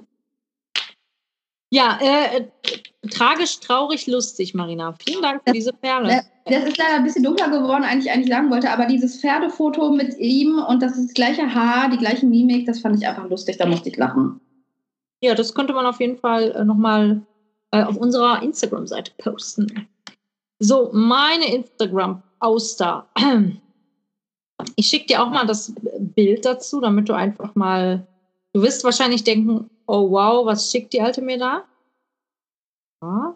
Ja, äh, tragisch, traurig, lustig, Marina. Vielen Dank für diese Perle. Das ist leider ein bisschen dunkler geworden, als ich eigentlich sagen wollte, aber dieses Pferdefoto mit ihm und das ist das gleiche Haar, die gleiche Mimik, das fand ich einfach lustig, da musste ich lachen. Ja, das könnte man auf jeden Fall äh, nochmal äh, auf unserer Instagram-Seite posten. So, meine Instagram-Auster. Ich schicke dir auch mal das Bild dazu, damit du einfach mal, du wirst wahrscheinlich denken, oh wow, was schickt die Alte mir da? Ja.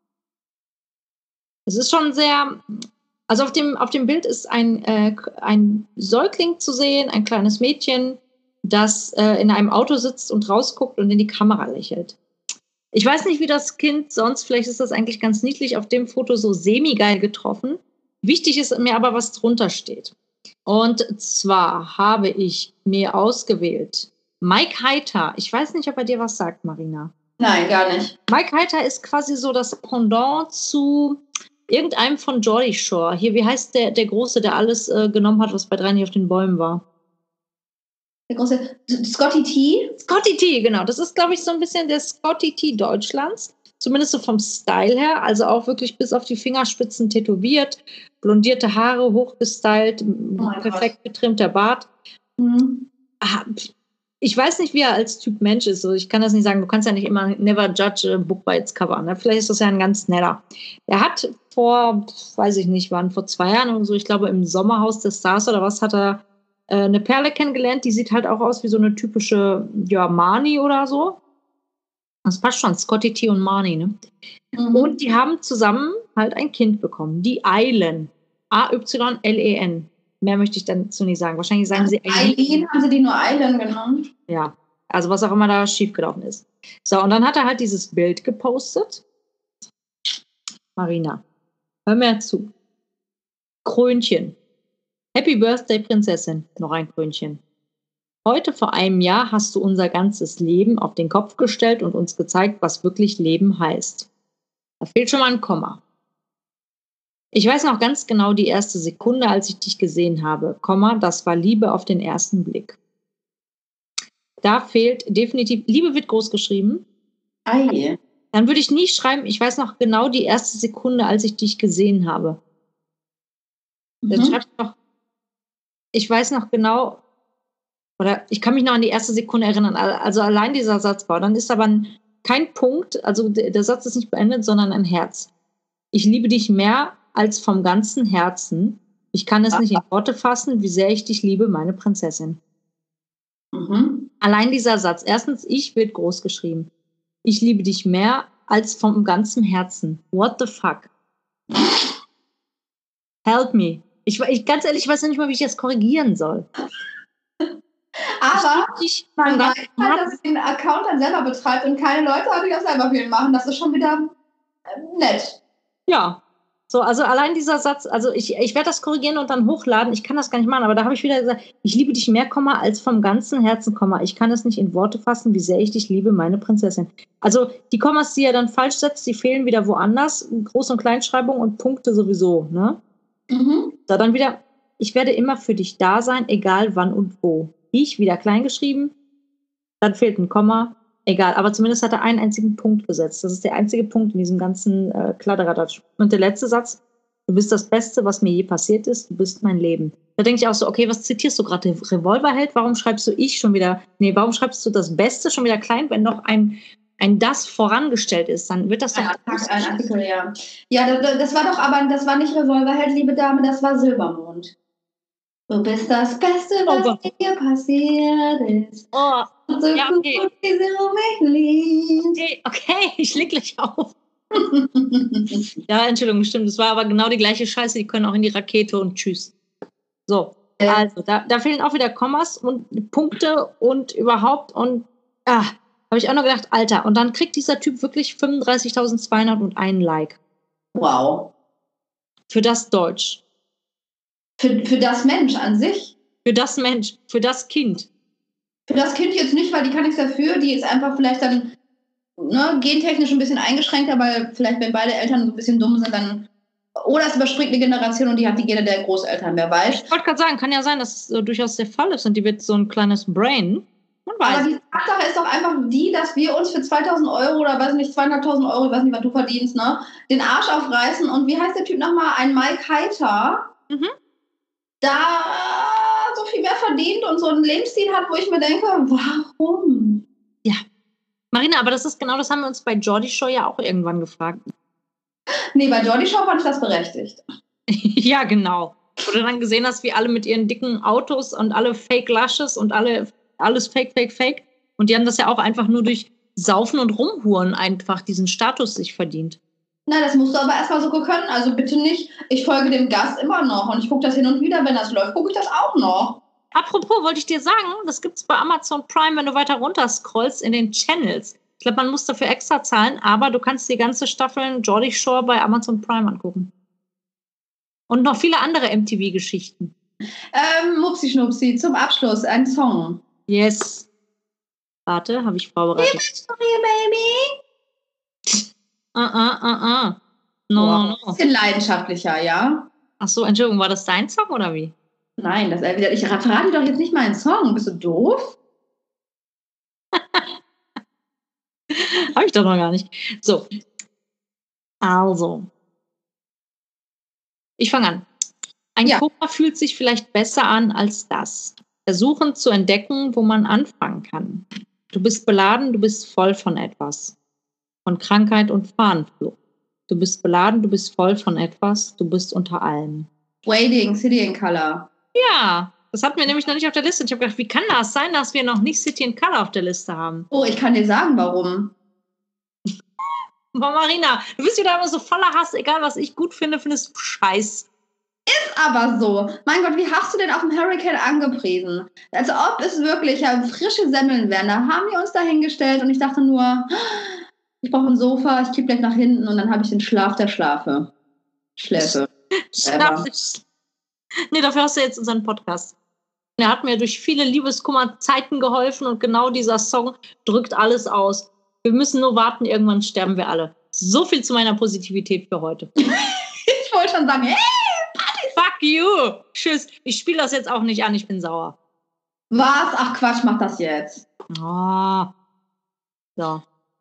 Es ist schon sehr, also auf dem, auf dem Bild ist ein, äh, ein Säugling zu sehen, ein kleines Mädchen, das äh, in einem Auto sitzt und rausguckt und in die Kamera lächelt. Ich weiß nicht, wie das Kind sonst, vielleicht ist das eigentlich ganz niedlich auf dem Foto so semi-geil getroffen. Wichtig ist mir aber, was drunter steht. Und zwar habe ich mir ausgewählt Mike Heiter. Ich weiß nicht, ob er dir was sagt, Marina. Nein, gar nicht. Mike Heiter ist quasi so das Pendant zu irgendeinem von Geordie Shore. Hier, wie heißt der, der Große, der alles äh, genommen hat, was bei drei nicht auf den Bäumen war? Der große Scotty T? Scotty T, genau. Das ist, glaube ich, so ein bisschen der Scotty T Deutschlands. Zumindest so vom Style her. Also auch wirklich bis auf die Fingerspitzen tätowiert, blondierte Haare, hochgestylt, oh perfekt Gott. Getrimmter Bart. Mhm. Ich weiß nicht, wie er als Typ Mensch ist. Ich kann das nicht sagen. Du kannst ja nicht immer never judge a book by its cover. Ne? Vielleicht ist das ja ein ganz netter. Er hat vor, weiß ich nicht wann, vor zwei Jahren oder so, ich glaube im Sommerhaus des Stars oder was, hat er äh, eine Perle kennengelernt. Die sieht halt auch aus wie so eine typische, ja, Marnie oder so. Das passt schon, Scotty T und Marnie, ne? Mhm. Und die haben zusammen halt ein Kind bekommen. Die Eilen. A Y L E N. Mehr möchte ich dazu nicht sagen. Wahrscheinlich sagen sie Eileen, haben sie die nur Eilen genommen? Ja, also was auch immer da schiefgelaufen ist. So, und dann hat er halt dieses Bild gepostet. Marina, hör mir zu. Krönchen. Happy Birthday, Prinzessin. Noch ein Krönchen. Heute vor einem Jahr hast du unser ganzes Leben auf den Kopf gestellt und uns gezeigt, was wirklich Leben heißt. Da fehlt schon mal ein Komma. Ich weiß noch ganz genau die erste Sekunde, als ich dich gesehen habe. Komma, das war Liebe auf den ersten Blick. Da fehlt definitiv, Liebe wird groß geschrieben. Ei. Dann würde ich nie schreiben, ich weiß noch genau die erste Sekunde, als ich dich gesehen habe. Mhm. Dann schreibst du noch, ich weiß noch genau, oder ich kann mich noch an die erste Sekunde erinnern. Also allein dieser Satzbau. Dann ist aber ein, kein Punkt, also der Satz ist nicht beendet, sondern ein Herz. Ich liebe dich mehr als vom ganzen Herzen. Ich kann es nicht in Worte fassen, wie sehr ich dich liebe, meine Prinzessin. Mhm. Allein dieser Satz. Erstens, ich wird groß geschrieben. Ich liebe dich mehr als vom ganzen Herzen. What the fuck? Help me. Ich, ich ganz ehrlich, ich weiß nicht mal, wie ich das korrigieren soll. Aber ich man weiß halt, dass sie den Account dann selber betreibt und keine Leute haben, die das selber für ihn machen. Das ist schon wieder äh, nett. Ja. So, also allein dieser Satz, also ich, ich werde das korrigieren und dann hochladen. Ich kann das gar nicht machen, aber da habe ich wieder gesagt, ich liebe dich mehr, Komma, als vom ganzen Herzen, Komma. Ich kann es nicht in Worte fassen, wie sehr ich dich liebe, meine Prinzessin. Also die Kommas, die er dann falsch setzt, die fehlen wieder woanders. Groß- und Kleinschreibung und Punkte sowieso, ne? Mhm. Da dann wieder, ich werde immer für dich da sein, egal wann und wo. Ich, wieder klein geschrieben, dann fehlt ein Komma. Egal, aber zumindest hat er einen einzigen Punkt gesetzt. Das ist der einzige Punkt in diesem ganzen äh, Kladderadatsch. Und der letzte Satz, du bist das Beste, was mir je passiert ist, du bist mein Leben. Da denke ich auch so, okay, was zitierst du gerade? Revolverheld? Warum schreibst du ich schon wieder, nee, warum schreibst du das Beste schon wieder klein, wenn noch ein, ein das vorangestellt ist? Dann wird das doch... Ein, ein Artikel, ja. Ja, das, das war doch aber, das war nicht Revolverheld, liebe Dame, das war Silbermond. Du bist das Beste, was oh dir passiert ist. Oh, so ja, okay. Gut, wie sie um mich liebt. Okay, okay, ich leg gleich auf. Ja, Entschuldigung, stimmt. Das war aber genau die gleiche Scheiße. Die können auch in die Rakete und tschüss. So, äh. also da, da fehlen auch wieder Kommas und Punkte und überhaupt. Und ah, habe ich auch noch gedacht, Alter. Und dann kriegt dieser Typ wirklich fünfunddreißigtausendzweihunderteins Like. Wow. Für das Deutsch. Für, für das Mensch an sich? Für das Mensch, für das Kind. Für das Kind jetzt nicht, weil die kann nichts dafür. Die ist einfach vielleicht dann ne, gentechnisch ein bisschen eingeschränkt, aber vielleicht, wenn beide Eltern so ein bisschen dumm sind, dann. Oder es überspringt eine Generation und die hat die Gene der Großeltern, wer weiß. Ich wollte gerade sagen, kann ja sein, dass es äh, durchaus der Fall ist und die wird so ein kleines Brain. Man weiß. Aber die Tatsache ist doch einfach die, dass wir uns für zweitausend Euro oder weiß nicht, zweieinhalbtausend Euro, ich weiß nicht, was du verdienst, ne, den Arsch aufreißen. Und wie heißt der Typ nochmal? Ein Mike Heiter. Mhm. Da so viel mehr verdient und so einen Lebensstil hat, wo ich mir denke, warum? Ja. Marina, aber das ist genau, das haben wir uns bei Geordie Show ja auch irgendwann gefragt. Nee, bei Geordie Show fand ich das berechtigt. Ja, genau. Wo du dann gesehen hast, wie alle mit ihren dicken Autos und alle Fake Lushes und alle, alles Fake, Fake, Fake. Und die haben das ja auch einfach nur durch Saufen und Rumhuren einfach diesen Status sich verdient. Na, das musst du aber erstmal so können. Also bitte nicht, ich folge dem Gast immer noch und ich gucke das hin und wieder, wenn das läuft, gucke ich das auch noch. Apropos, wollte ich dir sagen, das gibt es bei Amazon Prime, wenn du weiter runter scrollst in den Channels. Ich glaube, man muss dafür extra zahlen, aber du kannst die ganze Staffel Geordie Shore bei Amazon Prime angucken. Und noch viele andere M T V-Geschichten. Ähm, Mupsi Schnupsi, zum Abschluss ein Song. Yes. Warte, habe ich vorbereitet. Baby. Ah, ah, ah, ah. No, wow. no, no. Ein bisschen leidenschaftlicher, ja? Ach so, Entschuldigung, war das dein Song oder wie? Nein, das, ich verrate doch jetzt nicht meinen Song. Bist du doof? Habe ich doch noch gar nicht. So. Also. Ich fange an. Ein ja. Koma fühlt sich vielleicht besser an als das. Versuchen zu entdecken, wo man anfangen kann. Du bist beladen, du bist voll von etwas. Von Krankheit und Fahnenflucht. Du bist beladen, du bist voll von etwas, du bist unter allem. Waiting, City in Color. Ja, das hatten wir nämlich noch nicht auf der Liste. Ich habe gedacht, wie kann das sein, dass wir noch nicht City in Color auf der Liste haben? Oh, ich kann dir sagen, warum. Boah, Marina, du bist wieder immer so voller Hass. Egal, was ich gut finde, findest du scheiß. Ist aber so. Mein Gott, wie hast du denn auf dem Hurricane angepriesen? Als ob es wirklich ja, frische Semmeln wären. Da haben wir uns da hingestellt und ich dachte nur, ich brauche ein Sofa, ich kippe gleich nach hinten und dann habe ich den Schlaf der Schlafe. Schläfe. Schlaf. Nee, dafür hast du jetzt unseren Podcast. Er hat mir durch viele Liebeskummerzeiten geholfen und genau dieser Song drückt alles aus. Wir müssen nur warten, irgendwann sterben wir alle. So viel zu meiner Positivität für heute. Ich wollte schon sagen, hey, Party. Fuck you. Tschüss. Ich spiele das jetzt auch nicht an, ich bin sauer. Was? Ach Quatsch, mach das jetzt. Oh. So.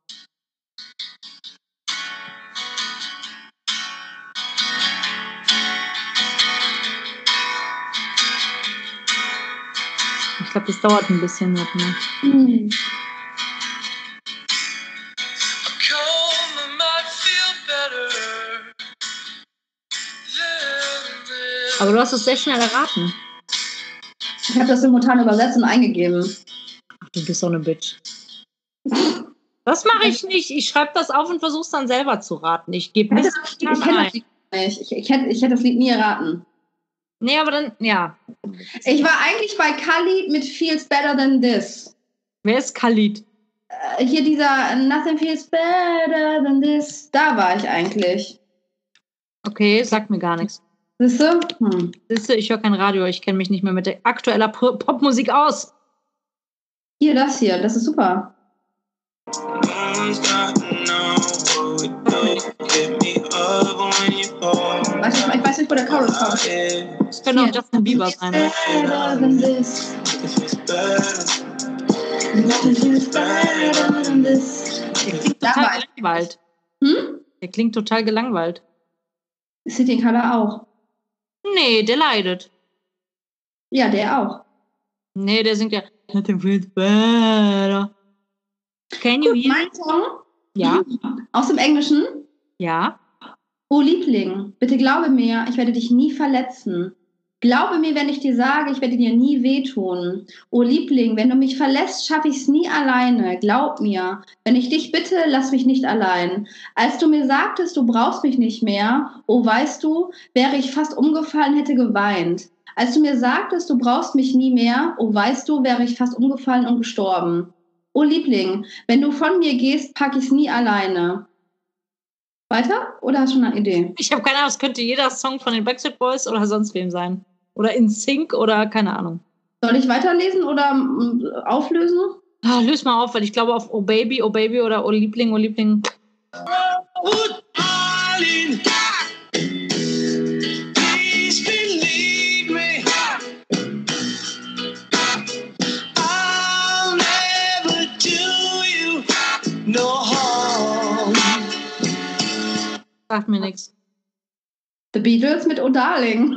Ich glaube, das dauert ein bisschen mit mir. Mhm. Aber du hast es sehr schnell erraten. Ich habe das simultan übersetzt und eingegeben. Ach, du bist so eine Bitch. Das mache ich nicht. Ich schreibe das auf und versuche es dann selber zu raten. Ich gebe nicht. Ich kenne das Lied nicht. Ich, ich, hätte, ich hätte das Lied nie erraten. Nee, aber dann, ja. Ich war eigentlich bei Khalid mit Feels Better Than This. Wer ist Khalid? Äh, hier dieser Nothing Feels Better Than This. Da war ich eigentlich. Okay, sagt mir gar nichts. Siehst du? Hm. Siehst du, ich höre kein Radio. Ich kenne mich nicht mehr mit der aktueller Popmusik aus. Hier, das hier. Das ist super. Warte, ich weiß nicht, wo der Chorus kommt. Das könnte auch Justin Bieber sein. Better than this. Nothing feels better than this. Der klingt total gelangweilt. Hm? Der klingt total gelangweilt. City Color auch. Nee, der leidet. Ja, der auch. Nee, der singt ja Nothing feels better. Can you hear? Mein Song? Ja. Aus dem Englischen? Ja. Oh Liebling, bitte glaube mir, ich werde dich nie verletzen. Glaube mir, wenn ich dir sage, ich werde dir nie wehtun. Oh Liebling, wenn du mich verlässt, schaffe ich es nie alleine. Glaub mir, wenn ich dich bitte, lass mich nicht allein. Als du mir sagtest, du brauchst mich nicht mehr, oh weißt du, wäre ich fast umgefallen, hätte geweint. Als du mir sagtest, du brauchst mich nie mehr, oh weißt du, wäre ich fast umgefallen und gestorben. Oh Liebling, wenn du von mir gehst, pack ich's nie alleine. Weiter? Oder hast du schon eine Idee? Ich habe keine Ahnung, es könnte jeder Song von den Backstreet Boys oder sonst wem sein. Oder In Sync oder keine Ahnung. Soll ich weiterlesen oder m, auflösen? Ah, löse mal auf, weil ich glaube auf Oh Baby, Oh Baby oder Oh Liebling, Oh Liebling. Oh, darling, please believe me. I'll never do you no harm. Sagt mir nichts. The Beatles mit Oh Darling.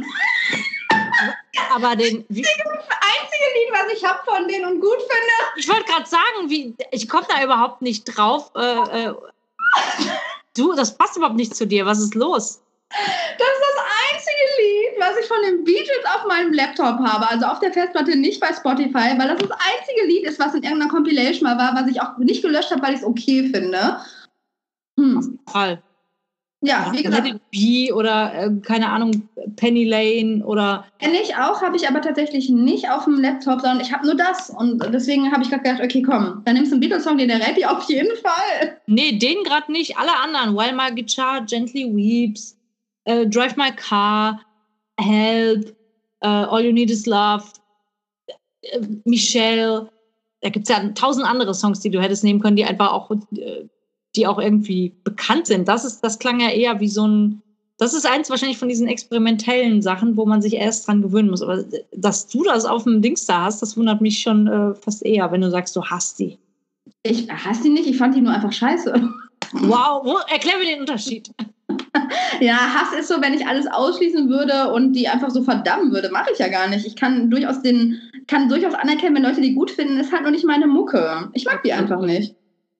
Aber den. Wie, Das einzige Lied, was ich habe von denen und gut finde. ich wollte gerade sagen, wie, ich komme da überhaupt nicht drauf. Äh, äh, du, das passt überhaupt nicht zu dir. Was ist los? Das ist das einzige Lied, was ich von den Beatles auf meinem Laptop habe. Also auf der Festplatte, nicht bei Spotify, weil das das einzige Lied ist, was in irgendeiner Compilation mal war, was ich auch nicht gelöscht habe, weil ich es okay finde. Hm. Fall. Ja, wie gesagt. Let It Be oder, äh, keine Ahnung, Penny Lane oder. Kenne ich auch, habe ich aber tatsächlich nicht auf dem Laptop, sondern ich habe nur das. Und deswegen habe ich gerade gedacht, okay, komm, dann nimmst du einen Beatles-Song, den der Rappi auf jeden Fall. Nee, den gerade nicht. Alle anderen. While My Guitar Gently Weeps, äh, Drive My Car, Help, äh, All You Need Is Love, äh, Michelle. Da gibt es ja tausend andere Songs, die du hättest nehmen können, die einfach auch, äh, die auch irgendwie bekannt sind. Das ist, das klang ja eher wie so ein, das ist eins wahrscheinlich von diesen experimentellen Sachen, wo man sich erst dran gewöhnen muss. Aber dass du das auf dem Dings da hast, das wundert mich schon äh, fast eher, wenn du sagst, du hast die. Ich hasse die nicht, ich fand die nur einfach scheiße. Wow, wo, erklär mir den Unterschied. Ja, Hass ist so, wenn ich alles ausschließen würde und die einfach so verdammen würde, mache ich ja gar nicht. Ich kann durchaus den, kann durchaus anerkennen, wenn Leute die gut finden, ist halt nur nicht meine Mucke. Ich mag die einfach nicht.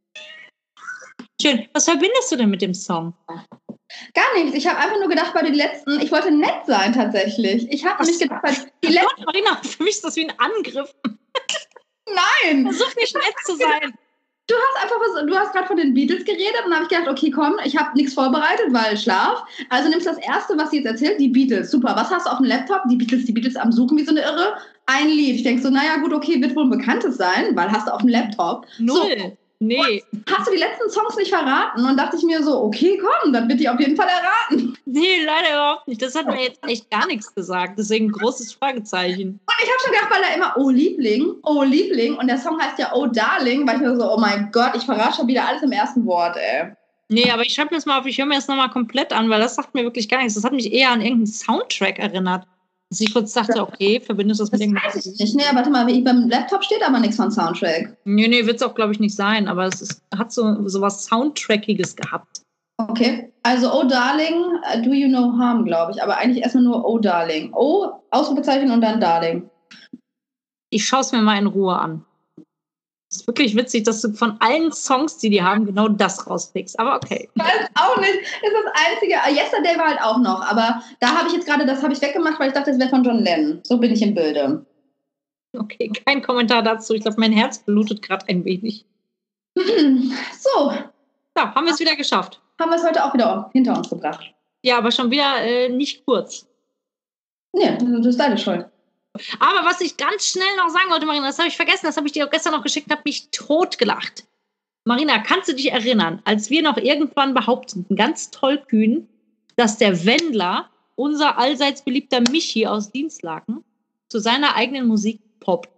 Schön. Was verbindest du denn mit dem Song? Gar nichts. Ich habe einfach nur gedacht, bei den letzten, ich wollte nett sein tatsächlich. Ich habe nämlich gedacht, bei die letzten. Marina, für mich ist das wie ein Angriff. Nein! Versuch nicht nett zu sein. Du hast einfach was, du hast gerade von den Beatles geredet und dann habe ich gedacht, okay, komm, ich habe nichts vorbereitet, weil Schlaf. Also nimmst das Erste, was sie jetzt erzählt, die Beatles. Super, was hast du auf dem Laptop? Die Beatles, die Beatles am Suchen wie so eine Irre. Ein Lied. Ich denke so, naja gut, okay, wird wohl ein bekanntes sein, weil hast du auf dem Laptop. Null. So. Nee. Und hast du die letzten Songs nicht verraten? Und dachte ich mir so, okay, komm, dann wird die auf jeden Fall erraten. Nee, leider überhaupt nicht. Das hat mir jetzt echt gar nichts gesagt. Deswegen großes Fragezeichen. Und ich habe schon gedacht, weil da immer Oh Liebling, Oh Liebling und der Song heißt ja Oh Darling, weil ich mir so, oh mein Gott, ich verrate schon wieder alles im ersten Wort, ey. Nee, aber ich schreibe mir das mal auf, ich höre mir das nochmal komplett an, weil das sagt mir wirklich gar nichts. Das hat mich eher an irgendeinen Soundtrack erinnert. Dass ich kurz dachte, okay, verbindest du das mit Das irgendwas? weiß ich nicht. Nee, warte mal, wie beim Laptop steht aber nichts von Soundtrack. Nee, nee, wird es auch, glaube ich, nicht sein, aber es ist, hat so, so was Soundtrackiges gehabt. Okay, also Oh Darling, uh, Do You Know Harm, glaube ich, aber eigentlich erstmal nur Oh Darling. Oh, Ausrufezeichen und dann Darling. Ich schaue es mir mal in Ruhe an. Es ist wirklich witzig, dass du von allen Songs, die die haben, genau das rauspickst. Aber okay. Ich weiß auch nicht. Das ist das Einzige. Yesterday war halt auch noch. Aber da habe ich jetzt gerade, das habe ich weggemacht, weil ich dachte, das wäre von John Lennon. So bin ich im Bilde. Okay, kein Kommentar dazu. Ich glaube, mein Herz blutet gerade ein wenig. So. Ja, haben wir es wieder geschafft. Haben wir es heute auch wieder hinter uns gebracht. Ja, aber schon wieder äh, nicht kurz. Nee, das ist deine Schuld. Aber was ich ganz schnell noch sagen wollte, Marina, das habe ich vergessen, das habe ich dir auch gestern noch geschickt, habe mich totgelacht. Marina, kannst du dich erinnern, als wir noch irgendwann behaupteten, ganz tollkühn, dass der Wendler, unser allseits beliebter Michi aus Dienstlaken, zu seiner eigenen Musik poppt?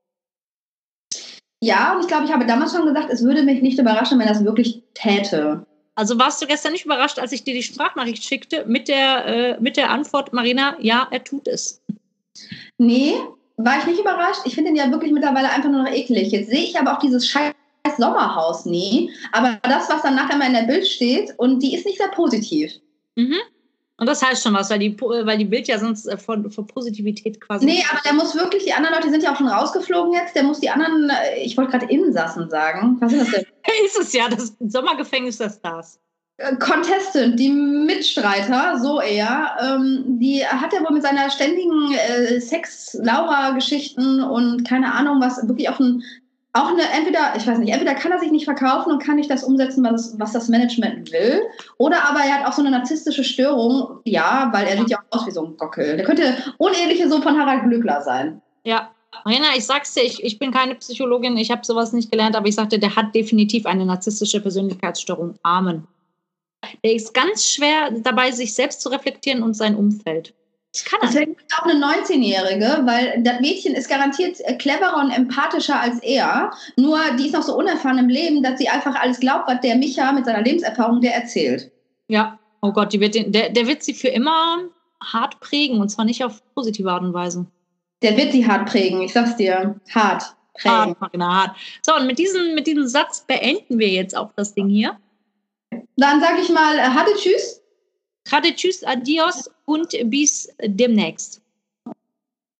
Ja, und ich glaube, ich habe damals schon gesagt, es würde mich nicht überraschen, wenn er das wirklich täte. Also warst du gestern nicht überrascht, als ich dir die Sprachnachricht schickte mit der, äh, mit der Antwort, Marina, ja, er tut es. Nee, war ich nicht überrascht. Ich finde ihn ja wirklich mittlerweile einfach nur noch eklig. Jetzt sehe ich aber auch dieses scheiß Sommerhaus nie. Aber das, was dann nachher mal in der Bild steht, und die ist nicht sehr positiv. Mhm. Und das heißt schon was, weil die, weil die Bild ja sonst äh, von, von Positivität quasi... Nee, aber der muss wirklich, die anderen Leute sind ja auch schon rausgeflogen jetzt, der muss die anderen, äh, ich wollte gerade Insassen sagen. Was ist das denn? Ist es ja, das Sommergefängnis der Stars. Contestant, die Mitstreiter, so eher, ähm, die hat er wohl mit seiner ständigen äh, Sex-Laura-Geschichten und keine Ahnung was, wirklich auch ein, auch eine, entweder, ich weiß nicht, entweder kann er sich nicht verkaufen und kann nicht das umsetzen, was, was das Management will, oder aber er hat auch so eine narzisstische Störung, ja, weil er sieht ja auch aus wie so ein Gockel. Der könnte uneheliche Sohn von Harald Glöckler sein. Ja, Marina, ich sag's dir, ich, ich bin keine Psychologin, ich habe sowas nicht gelernt, aber ich sagte, der hat definitiv eine narzisstische Persönlichkeitsstörung. Amen. Der ist ganz schwer dabei, sich selbst zu reflektieren und sein Umfeld. Das kann er. Deswegen ist auch eine neunzehnjährige, weil das Mädchen ist garantiert cleverer und empathischer als er. Nur die ist noch so unerfahren im Leben, dass sie einfach alles glaubt, was der Micha mit seiner Lebenserfahrung der erzählt. Ja, oh Gott, die wird den, der, der wird sie für immer hart prägen und zwar nicht auf positive Art und Weise. Der wird sie hart prägen, ich sag's dir. Hart prägen. Hart, Marina, hart. So, und mit diesem, mit diesem Satz beenden wir jetzt auch das Ding hier. Dann sage ich mal, hatte tschüss. Gerade tschüss, adios und bis demnächst.